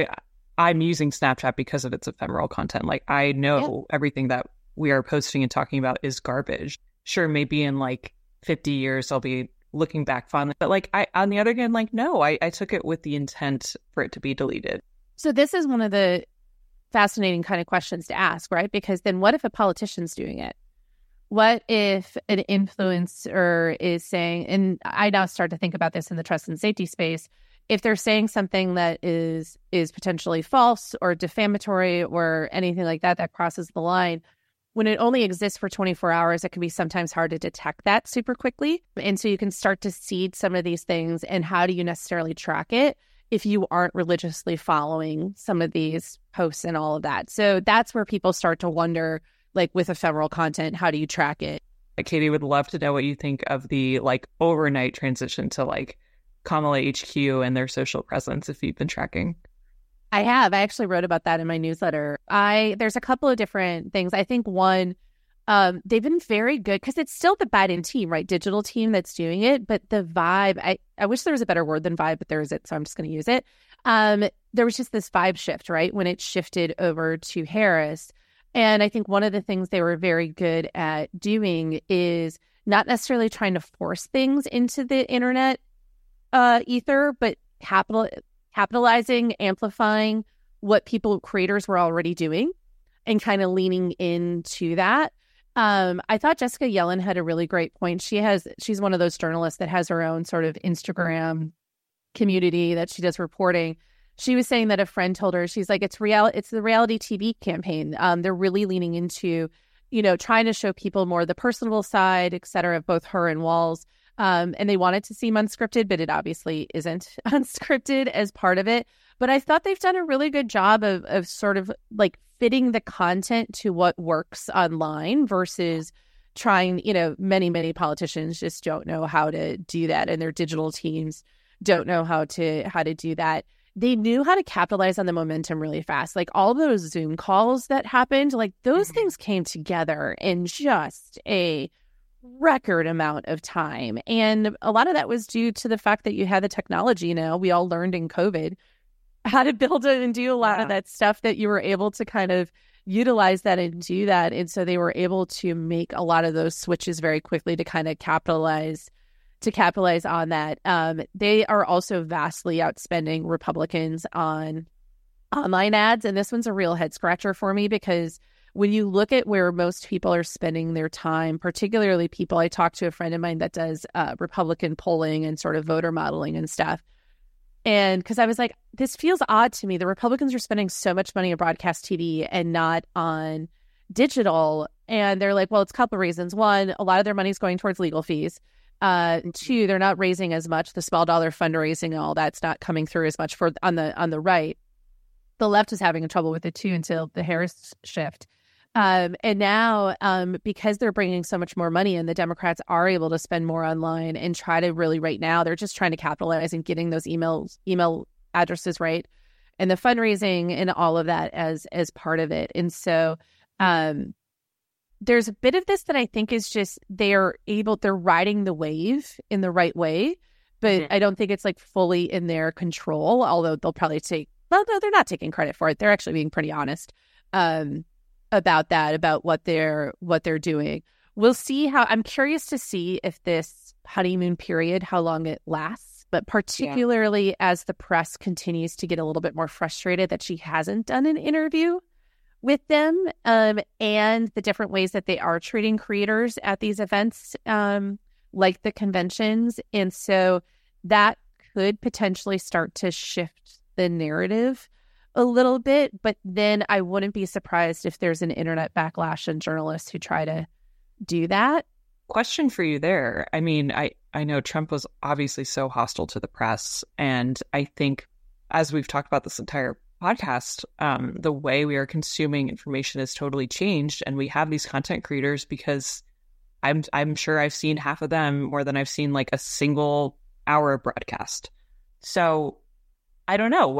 I'm using Snapchat because of its ephemeral content. Like I know everything that we are posting and talking about is garbage. Sure, maybe in like 50 years I'll be looking back fondly, but like on the other hand, like no, I took it with the intent for it to be deleted. So this is one of the fascinating kind of questions to ask, right? Because then what if a politician's doing it? What if an influencer is saying, and I now start to think about this in the trust and safety space, if they're saying something that is potentially false or defamatory or anything like that crosses the line, when it only exists for 24 hours, it can be sometimes hard to detect that super quickly. And so you can start to seed some of these things. And how do you necessarily track it if you aren't religiously following some of these posts and all of that? So that's where people start to wonder, like with ephemeral content, how do you track it? Katie, would love to know what you think of the like overnight transition to like Kamala HQ and their social presence, if you've been tracking. I have. I actually wrote about that in my newsletter. There's a couple of different things. I think one, they've been very good because it's still the Biden team, right? Digital team that's doing it. But the vibe, I wish there was a better word than vibe, but there isn't. So I'm just going to use it. There was just this vibe shift, right? When it shifted over to Harris. And I think one of the things they were very good at doing is not necessarily trying to force things into the internet ether, but capitalizing, amplifying what creators were already doing and kind of leaning into that. I thought Jessica Yellen had a really great point. She's one of those journalists that has her own sort of Instagram community that she does reporting. She was saying that a friend told her, she's like, it's the reality TV campaign. They're really leaning into, trying to show people more the personable side, et cetera, of both her and Walz. And they want it to seem unscripted, but it obviously isn't unscripted as part of it. But I thought they've done a really good job of sort of like fitting the content to what works online versus trying, many, many politicians just don't know how to do that. And their digital teams don't know how to do that. They knew how to capitalize on the momentum really fast. Like all those Zoom calls that happened, like those things came together in just a record amount of time. And a lot of that was due to the fact that you had the technology. We all learned in COVID how to build it and do a lot of that stuff that you were able to kind of utilize that and do that. And so they were able to make a lot of those switches very quickly to kind of capitalize on that. They are also vastly outspending Republicans on online ads. And this one's a real head scratcher for me because when you look at where most people are spending their time, particularly people, I talked to a friend of mine that does Republican polling and sort of voter modeling and stuff. And because I was like, this feels odd to me. The Republicans are spending so much money on broadcast TV and not on digital. And they're like, well, it's a couple of reasons. One, a lot of their money is going towards legal fees. Two, they're not raising as much. The small dollar fundraising and all that's not coming through as much on the right. The left is having trouble with it too until the Harris shift. And now, because they're bringing so much more money in, the Democrats are able to spend more online and try to really right now, they're just trying to capitalize and getting those email addresses right and the fundraising and all of that as part of it. And so there's a bit of this that I think is just they're riding the wave in the right way, but I don't think it's like fully in their control, although they'll probably no, they're not taking credit for it. They're actually being pretty honest about that, about what they're doing. We'll see I'm curious to see if this honeymoon period, how long it lasts, but particularly as the press continues to get a little bit more frustrated that she hasn't done an interview with them, and the different ways that they are treating creators at these events, like the conventions. And so that could potentially start to shift the narrative a little bit, but then I wouldn't be surprised if there's an internet backlash and journalists who try to do that. Question for you there. I mean, I know Trump was obviously so hostile to the press, and I think as we've talked about this entire podcast, the way we are consuming information has totally changed, and we have these content creators because I'm sure I've seen half of them more than I've seen like a single hour broadcast. So I don't know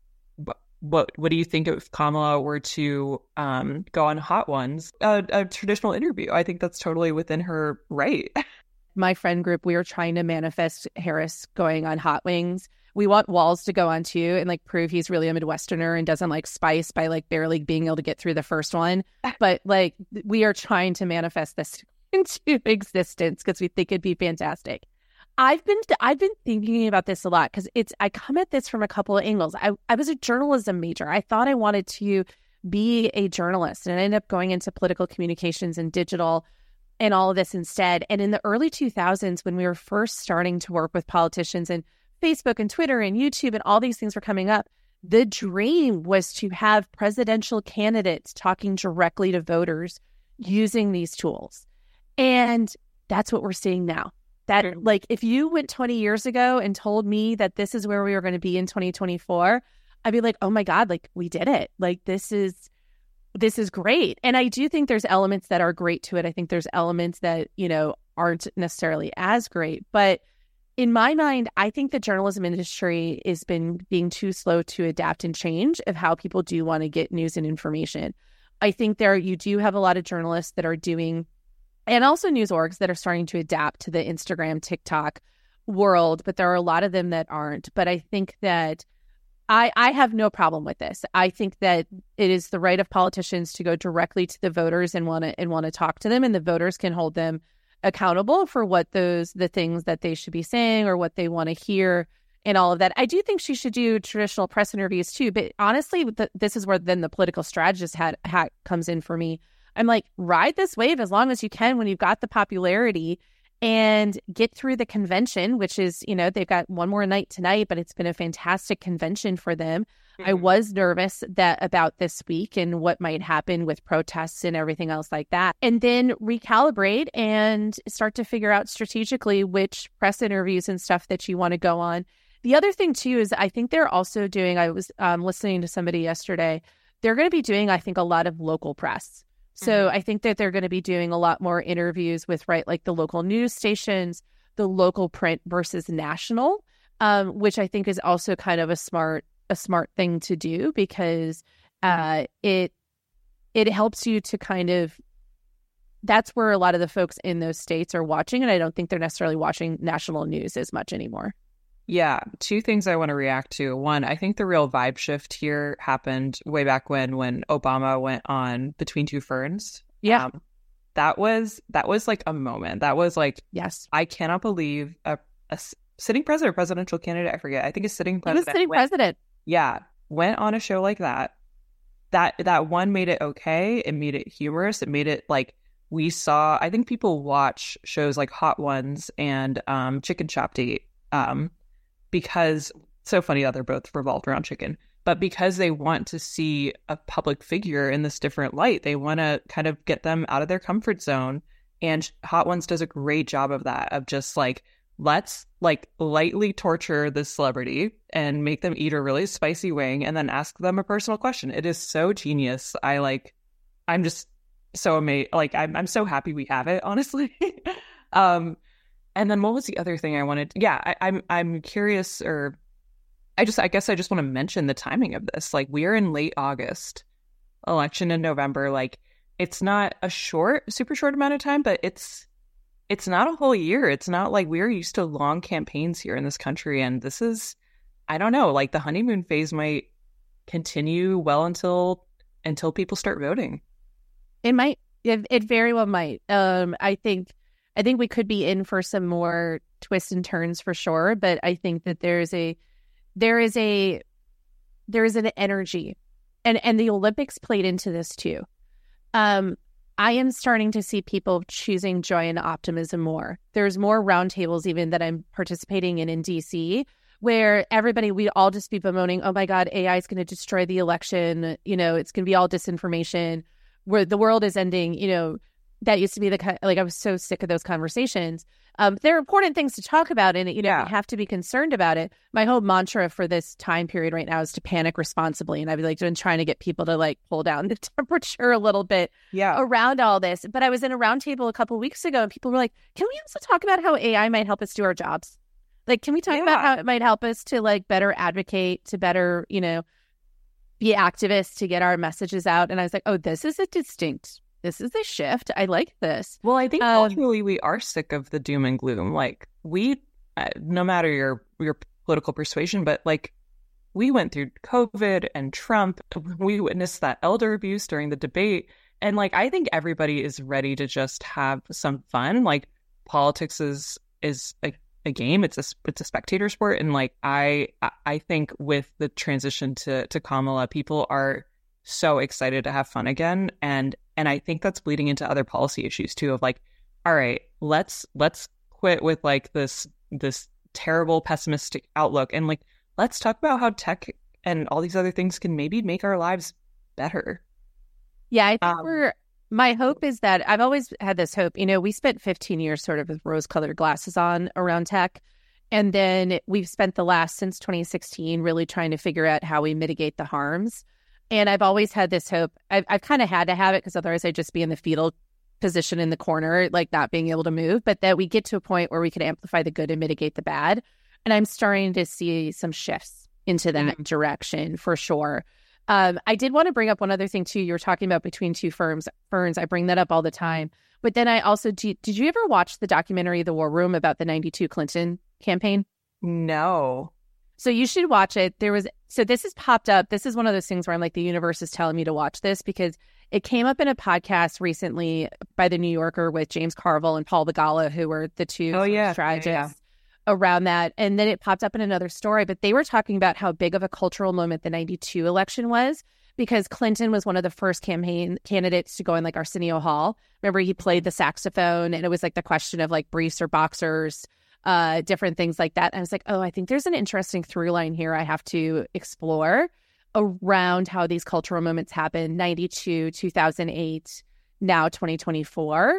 what do you think if Kamala were to go on Hot Ones, a traditional interview? I think that's totally within her right. My friend group, we were trying to manifest Harris going on Hot Wings. We want Walz to go on too and like prove he's really a Midwesterner and doesn't like spice by like barely being able to get through the first one. But like we are trying to manifest this into existence because we think it'd be fantastic. I've been thinking about this a lot because I come at this from a couple of angles. I was a journalism major. I thought I wanted to be a journalist, and I ended up going into political communications and digital and all of this instead. And in the early 2000s, when we were first starting to work with politicians and Facebook and Twitter and YouTube and all these things were coming up, the dream was to have presidential candidates talking directly to voters using these tools. And that's what we're seeing now. That, like, if you went 20 years ago and told me that this is where we were going to be in 2024, I'd be like, oh my God, like, we did it. Like, this is this is great. And I do think there's elements that are great to it. I think there's elements that, aren't necessarily as great. But in my mind, I think the journalism industry has been being too slow to adapt and change of how people do want to get news and information. I think you do have a lot of journalists that are doing, and also news orgs that are starting to adapt to the Instagram, TikTok world, but there are a lot of them that aren't. But I think that I have no problem with this. I think that it is the right of politicians to go directly to the voters and want to talk to them, and the voters can hold them accountable for what the things that they should be saying or what they want to hear and all of that. I do think she should do traditional press interviews too, but honestly, this is where then the political strategist hat comes in for me. I'm like, ride this wave as long as you can when you've got the popularity and get through the convention, which is, they've got one more night tonight, but it's been a fantastic convention for them. I was nervous about this week and what might happen with protests and everything else like that. And then recalibrate and start to figure out strategically which press interviews and stuff that you want to go on. The other thing, too, is I think they're also doing, I was listening to somebody yesterday, they're going to be doing, I think, a lot of local press. So I think that they're going to be doing a lot more interviews with, like the local news stations, the local print versus national, which I think is also kind of a smart thing to do because it helps you to kind of, that's where a lot of the folks in those states are watching. And I don't think they're necessarily watching national news as much anymore. Yeah, two things I want to react to. One, I think the real vibe shift here happened way back when Obama went on Between Two Ferns. Yeah. That was like a moment. That was like, yes, I cannot believe a sitting president or presidential candidate, I forget. I think a sitting president. He was sitting president. Yeah, went on a show like that. That one made it okay. It made it humorous. It made it like we saw. I think people watch shows like Hot Ones and Chicken Shop Date because so funny that they're both revolved around chicken, but because they want to see a public figure in this different light, they want to kind of get them out of their comfort zone. And Hot Ones does a great job of that, of just like, let's like lightly torture this celebrity and make them eat a really spicy wing and then ask them a personal question. It is so genius. I'm just so amazed. Like I'm so happy we have it, honestly. And then what was the other thing I wanted? Yeah, I'm curious, or I guess I just want to mention the timing of this. Like we are in late August, election in November. Like it's not a super short amount of time, but it's not a whole year. It's not like we're used to long campaigns here in this country. And this is, I don't know, like the honeymoon phase might continue well until people start voting. It might. It very well might. I think we could be in for some more twists and turns for sure. But I think that there is an energy, and the Olympics played into this too. I am starting to see people choosing joy and optimism more. There's more roundtables even that I'm participating in DC, where we all just be bemoaning, oh my God, AI is going to destroy the election. It's going to be all disinformation, where the world is ending. That used to be I was so sick of those conversations. There are important things to talk about in it. You have to be concerned about it. My whole mantra for this time period right now is to panic responsibly. And I've been trying to get people to pull down the temperature a little bit around all this. But I was in a roundtable a couple of weeks ago and people were like, can we also talk about how AI might help us do our jobs? Like, can we talk about how it might help us to better advocate, to better, be activists, to get our messages out? And I was like, oh, this is a shift. I like this. Well, I think culturally we are sick of the doom and gloom. Like we, no matter your political persuasion, but we went through COVID and Trump. We witnessed that elder abuse during the debate. And I think everybody is ready to just have some fun. Politics is a game. It's a spectator sport. And I think with the transition to Kamala, people are so excited to have fun again. And I think that's bleeding into other policy issues too, of all right, let's quit with this terrible pessimistic outlook and let's talk about how tech and all these other things can maybe make our lives better. Yeah, I think my hope is that I've always had this hope. We spent 15 years sort of with rose-colored glasses on around tech. And then we've spent the last, since 2016, really trying to figure out how we mitigate the harms. And I've always had this hope. I've kind of had to have it because otherwise I'd just be in the fetal position in the corner, like not being able to move, but that we get to a point where we could amplify the good and mitigate the bad. And I'm starting to see some shifts into that direction for sure. I did want to bring up one other thing too. You were talking about between two ferns. I bring that up all the time. But then I also, did you ever watch the documentary, The War Room, about the 92 Clinton campaign? No. So you should watch it. So this has popped up. This is one of those things where I'm like, the universe is telling me to watch this because it came up in a podcast recently by The New Yorker with James Carville and Paul Begala, who were the two strategists around that. And then it popped up in another story, but they were talking about how big of a cultural moment the 92 election was because Clinton was one of the first campaign candidates to go in like Arsenio Hall. Remember, he played the saxophone and it was like the question of like briefs or boxers, different things like that. And I was like, oh, I think there's an interesting through line here I have to explore around how these cultural moments happen, 92, 2008, now 2024,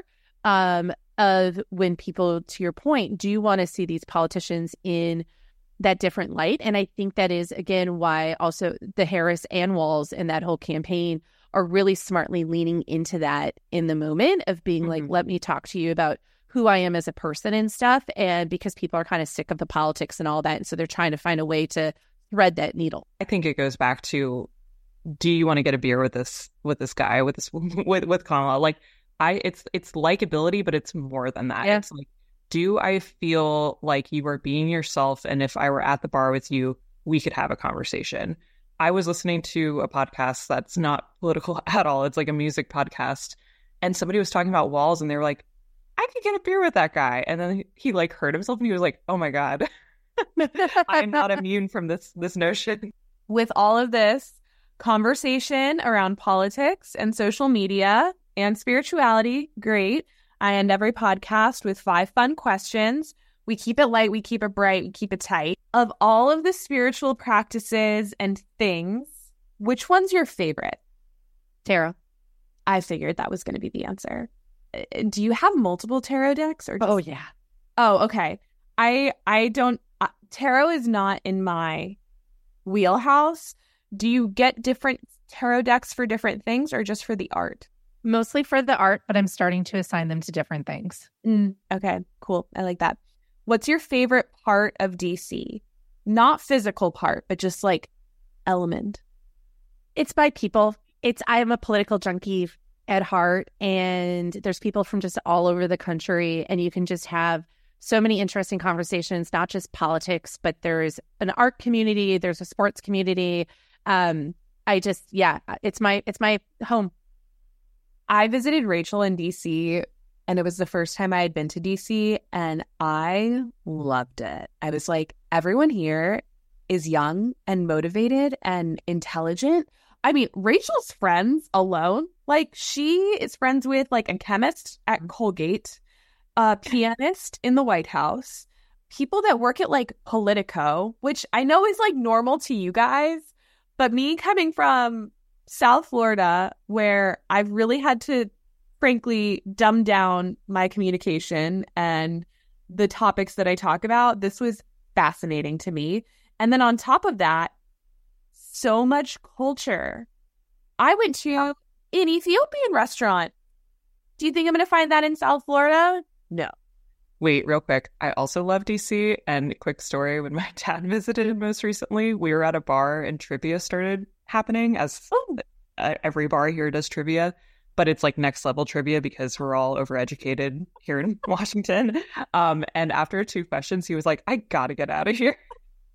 of when people, to your point, do want to see these politicians in that different light. And I think that is, again, why also the Harris and Walz in that whole campaign are really smartly leaning into that in the moment of being like, let me talk to you about who I am as a person and stuff. And because people are kind of sick of the politics and all that. And so they're trying to find a way to thread that needle. I think it goes back to, do you want to get a beer with this guy, with Kamala? Like, it's likability, but it's more than that. Yeah. It's like, do I feel like you are being yourself? And if I were at the bar with you, we could have a conversation. I was listening to a podcast that's not political at all. It's like a music podcast. And somebody was talking about Walz and they were like, I could get a beer with that guy. And then he like heard himself and he was like, oh my God, I'm not immune from this notion. With all of this conversation around politics and social media and spirituality, great. I end every podcast with 5 fun questions. We keep it light, we keep it bright, we keep it tight. Of all of the spiritual practices and things, which one's your favorite? Tarot. I figured that was going to be the answer. Do you have multiple tarot decks? Or just... Oh, yeah. Oh, okay. I don't... tarot is not in my wheelhouse. Do you get different tarot decks for different things or just for the art? Mostly for the art, but I'm starting to assign them to different things. Okay, cool. I like that. What's your favorite part of DC? Not physical part, but just like element. It's by people. I am a political junkie at heart, and there's people from just all over the country, and you can just have so many interesting conversations, not just politics, but there's an art community, there's a sports community. It's my home. I visited Rachel in DC, and it was the first time I had been to DC, and I loved it. I was like, everyone here is young and motivated and intelligent. I mean, Rachel's friends alone, like she is friends with like a chemist at Colgate, a pianist in the White House, people that work at like Politico, which I know is like normal to you guys, but me coming from South Florida, where I've really had to, frankly, dumb down my communication and the topics that I talk about, this was fascinating to me. And then on top of that, so much culture. I went to an Ethiopian restaurant. Do you think I'm going to find that in South Florida? No. Wait, real quick. I also love DC. And quick story, when my dad visited most recently, we were at a bar and trivia started happening, as every bar here does trivia. But it's like next level trivia because we're all overeducated here in Washington. And after 2 questions, he was like, I gotta get out of here.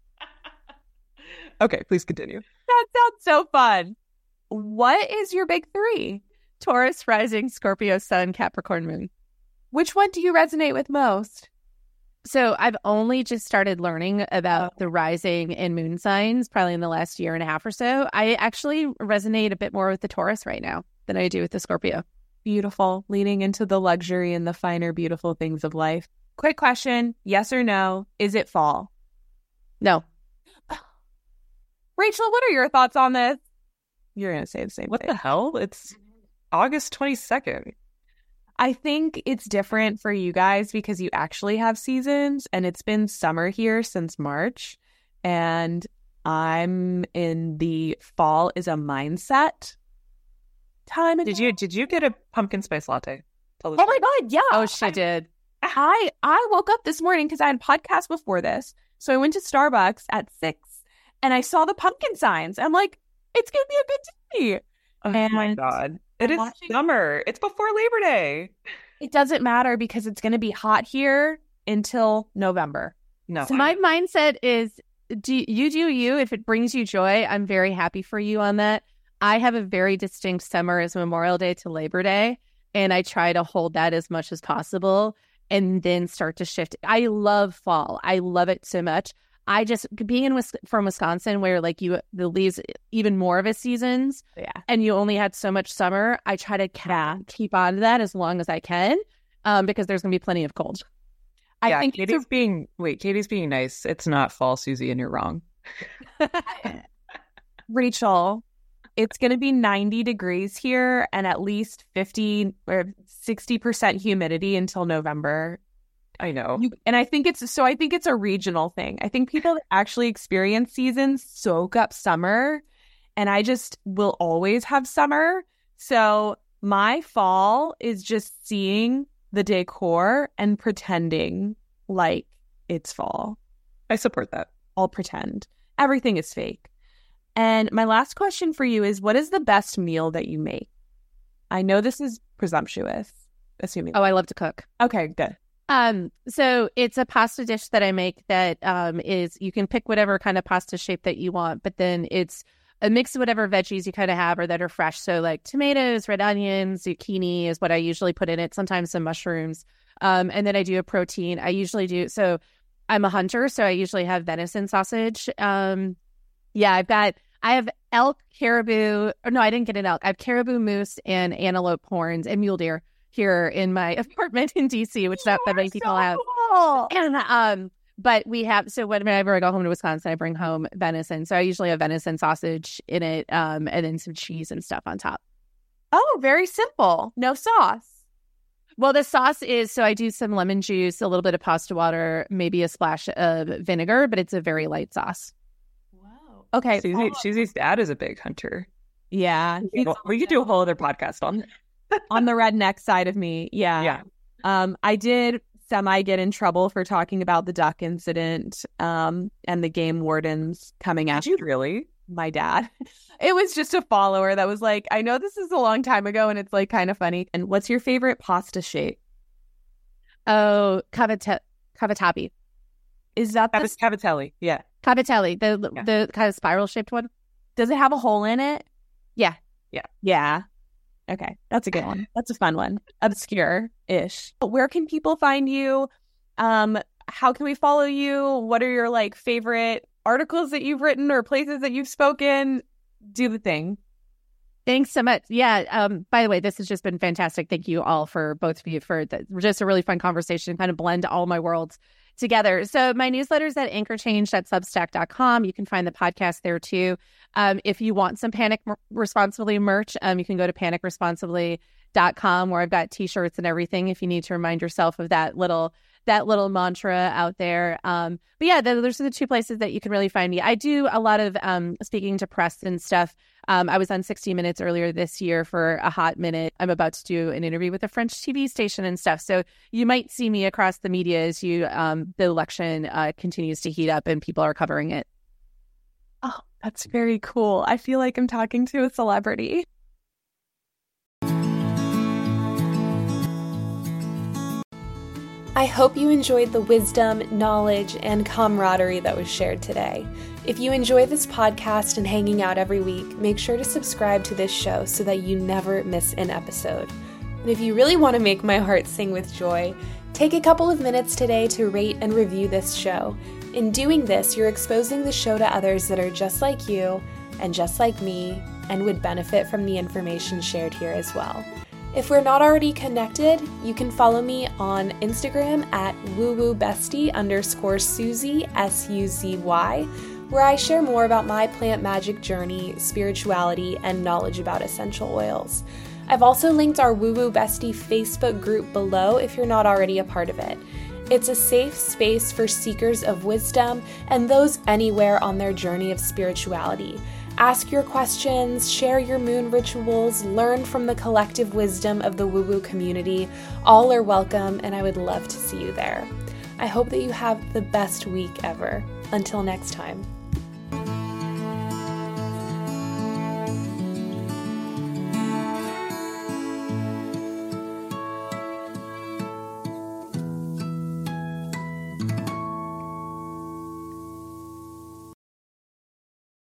Okay, please continue. That sounds so fun. What is your big 3? Taurus, rising, Scorpio, sun, Capricorn, moon. Which one do you resonate with most? So I've only just started learning about the rising and moon signs probably in the last year and a half or so. I actually resonate a bit more with the Taurus right now than I do with the Scorpio. Beautiful. Leaning into the luxury and the finer, beautiful things of life. Quick question. Yes or no? Is it fall? No. Rachel, what are your thoughts on this? You're going to say the same thing. What the hell? It's August 22nd. I think it's different for you guys because you actually have seasons, and it's been summer here since March. And I'm in the fall is a mindset time. Did you get a pumpkin spice latte? Oh my God, yeah. Oh, she did. I woke up this morning because I had a podcast before this. So I went to Starbucks at 6 and I saw the pumpkin signs. I'm like, it's going to be a good day. Oh my God. It is summer. It's before Labor Day. It doesn't matter because it's going to be hot here until November. No. So my mindset is, do you. If it brings you joy, I'm very happy for you on that. I have a very distinct summer as Memorial Day to Labor Day, and I try to hold that as much as possible and then start to shift. I love fall. I love it so much. I just, being from Wisconsin, where like the leaves even more of a seasons, and you only had so much summer, I try to keep on to that as long as I can, because there's going to be plenty of cold. I think Katie's being nice. It's not fall, Susie, and you're wrong. Rachel, it's going to be 90 degrees here and at least 50 or 60% humidity until November. I know. And I think it's a regional thing. I think people that actually experience seasons soak up summer, and I just will always have summer. So my fall is just seeing the decor and pretending like it's fall. I support that. I'll pretend. Everything is fake. And my last question for you is, what is the best meal that you make? I know this is presumptuous, assuming. Oh, I love to cook. Okay, good. So it's a pasta dish that I make that is, you can pick whatever kind of pasta shape that you want, but then it's a mix of whatever veggies you kind of have or that are fresh. So like tomatoes, red onions, zucchini is what I usually put in it. Sometimes some mushrooms. And then I do a protein. So I'm a hunter, so I usually have venison sausage. I have elk, caribou. Or no, I didn't get an elk. I have caribou, moose, and antelope horns and mule deer here in my apartment in DC, which not that many people have. Cool. And but we have, so whenever I go home to Wisconsin, I bring home venison. So I usually have venison sausage in it, and then some cheese and stuff on top. Oh, very simple. No sauce. Well, the sauce is, so I do some lemon juice, a little bit of pasta water, maybe a splash of vinegar, but it's a very light sauce. Wow. Okay. Susie's dad is a big hunter. Yeah. We could do a whole other podcast on that. On the redneck side of me. Yeah. I did get in trouble for talking about the duck incident and the game wardens coming after. Did you really? My dad. It was just a follower that was like, I know this is a long time ago and it's like kind of funny. And what's your favorite pasta shape? Oh, cavatappi. Is that Cavatelli? Yeah. Cavatelli, the kind of spiral shaped one. Does it have a hole in it? Yeah. Okay, that's a good one. That's a fun one. Obscure-ish. Where can people find you? How can we follow you? What are your like favorite articles that you've written or places that you've spoken? Do the thing. Thanks so much. Yeah. By the way, this has just been fantastic. Thank you all for both of you for just a really fun conversation, kind of blend all my worlds together. So my newsletter is at anchorchange.substack.com. You can find the podcast there too. If you want some Panic Responsibly merch, you can go to panicresponsibly.com where I've got t-shirts and everything if you need to remind yourself of that little mantra out there. But yeah, those are the two places that you can really find me. I do a lot of speaking to press and stuff. I was on 60 Minutes earlier this year for a hot minute. I'm about to do an interview with a French TV station and stuff. So you might see me across the media as the election continues to heat up and people are covering it. Oh, that's very cool. I feel like I'm talking to a celebrity. I hope you enjoyed the wisdom, knowledge, and camaraderie that was shared today. If you enjoy this podcast and hanging out every week, make sure to subscribe to this show so that you never miss an episode. And if you really want to make my heart sing with joy, take a couple of minutes today to rate and review this show. In doing this, you're exposing the show to others that are just like you and just like me and would benefit from the information shared here as well. If we're not already connected, you can follow me on Instagram at woowoobestie_Suzy, SUZY, where I share more about my plant magic journey, spirituality, and knowledge about essential oils. I've also linked our Woo Woo Bestie Facebook group below if you're not already a part of it. It's a safe space for seekers of wisdom and those anywhere on their journey of spirituality. Ask your questions, share your moon rituals, learn from the collective wisdom of the woo-woo community. All are welcome, and I would love to see you there. I hope that you have the best week ever. Until next time.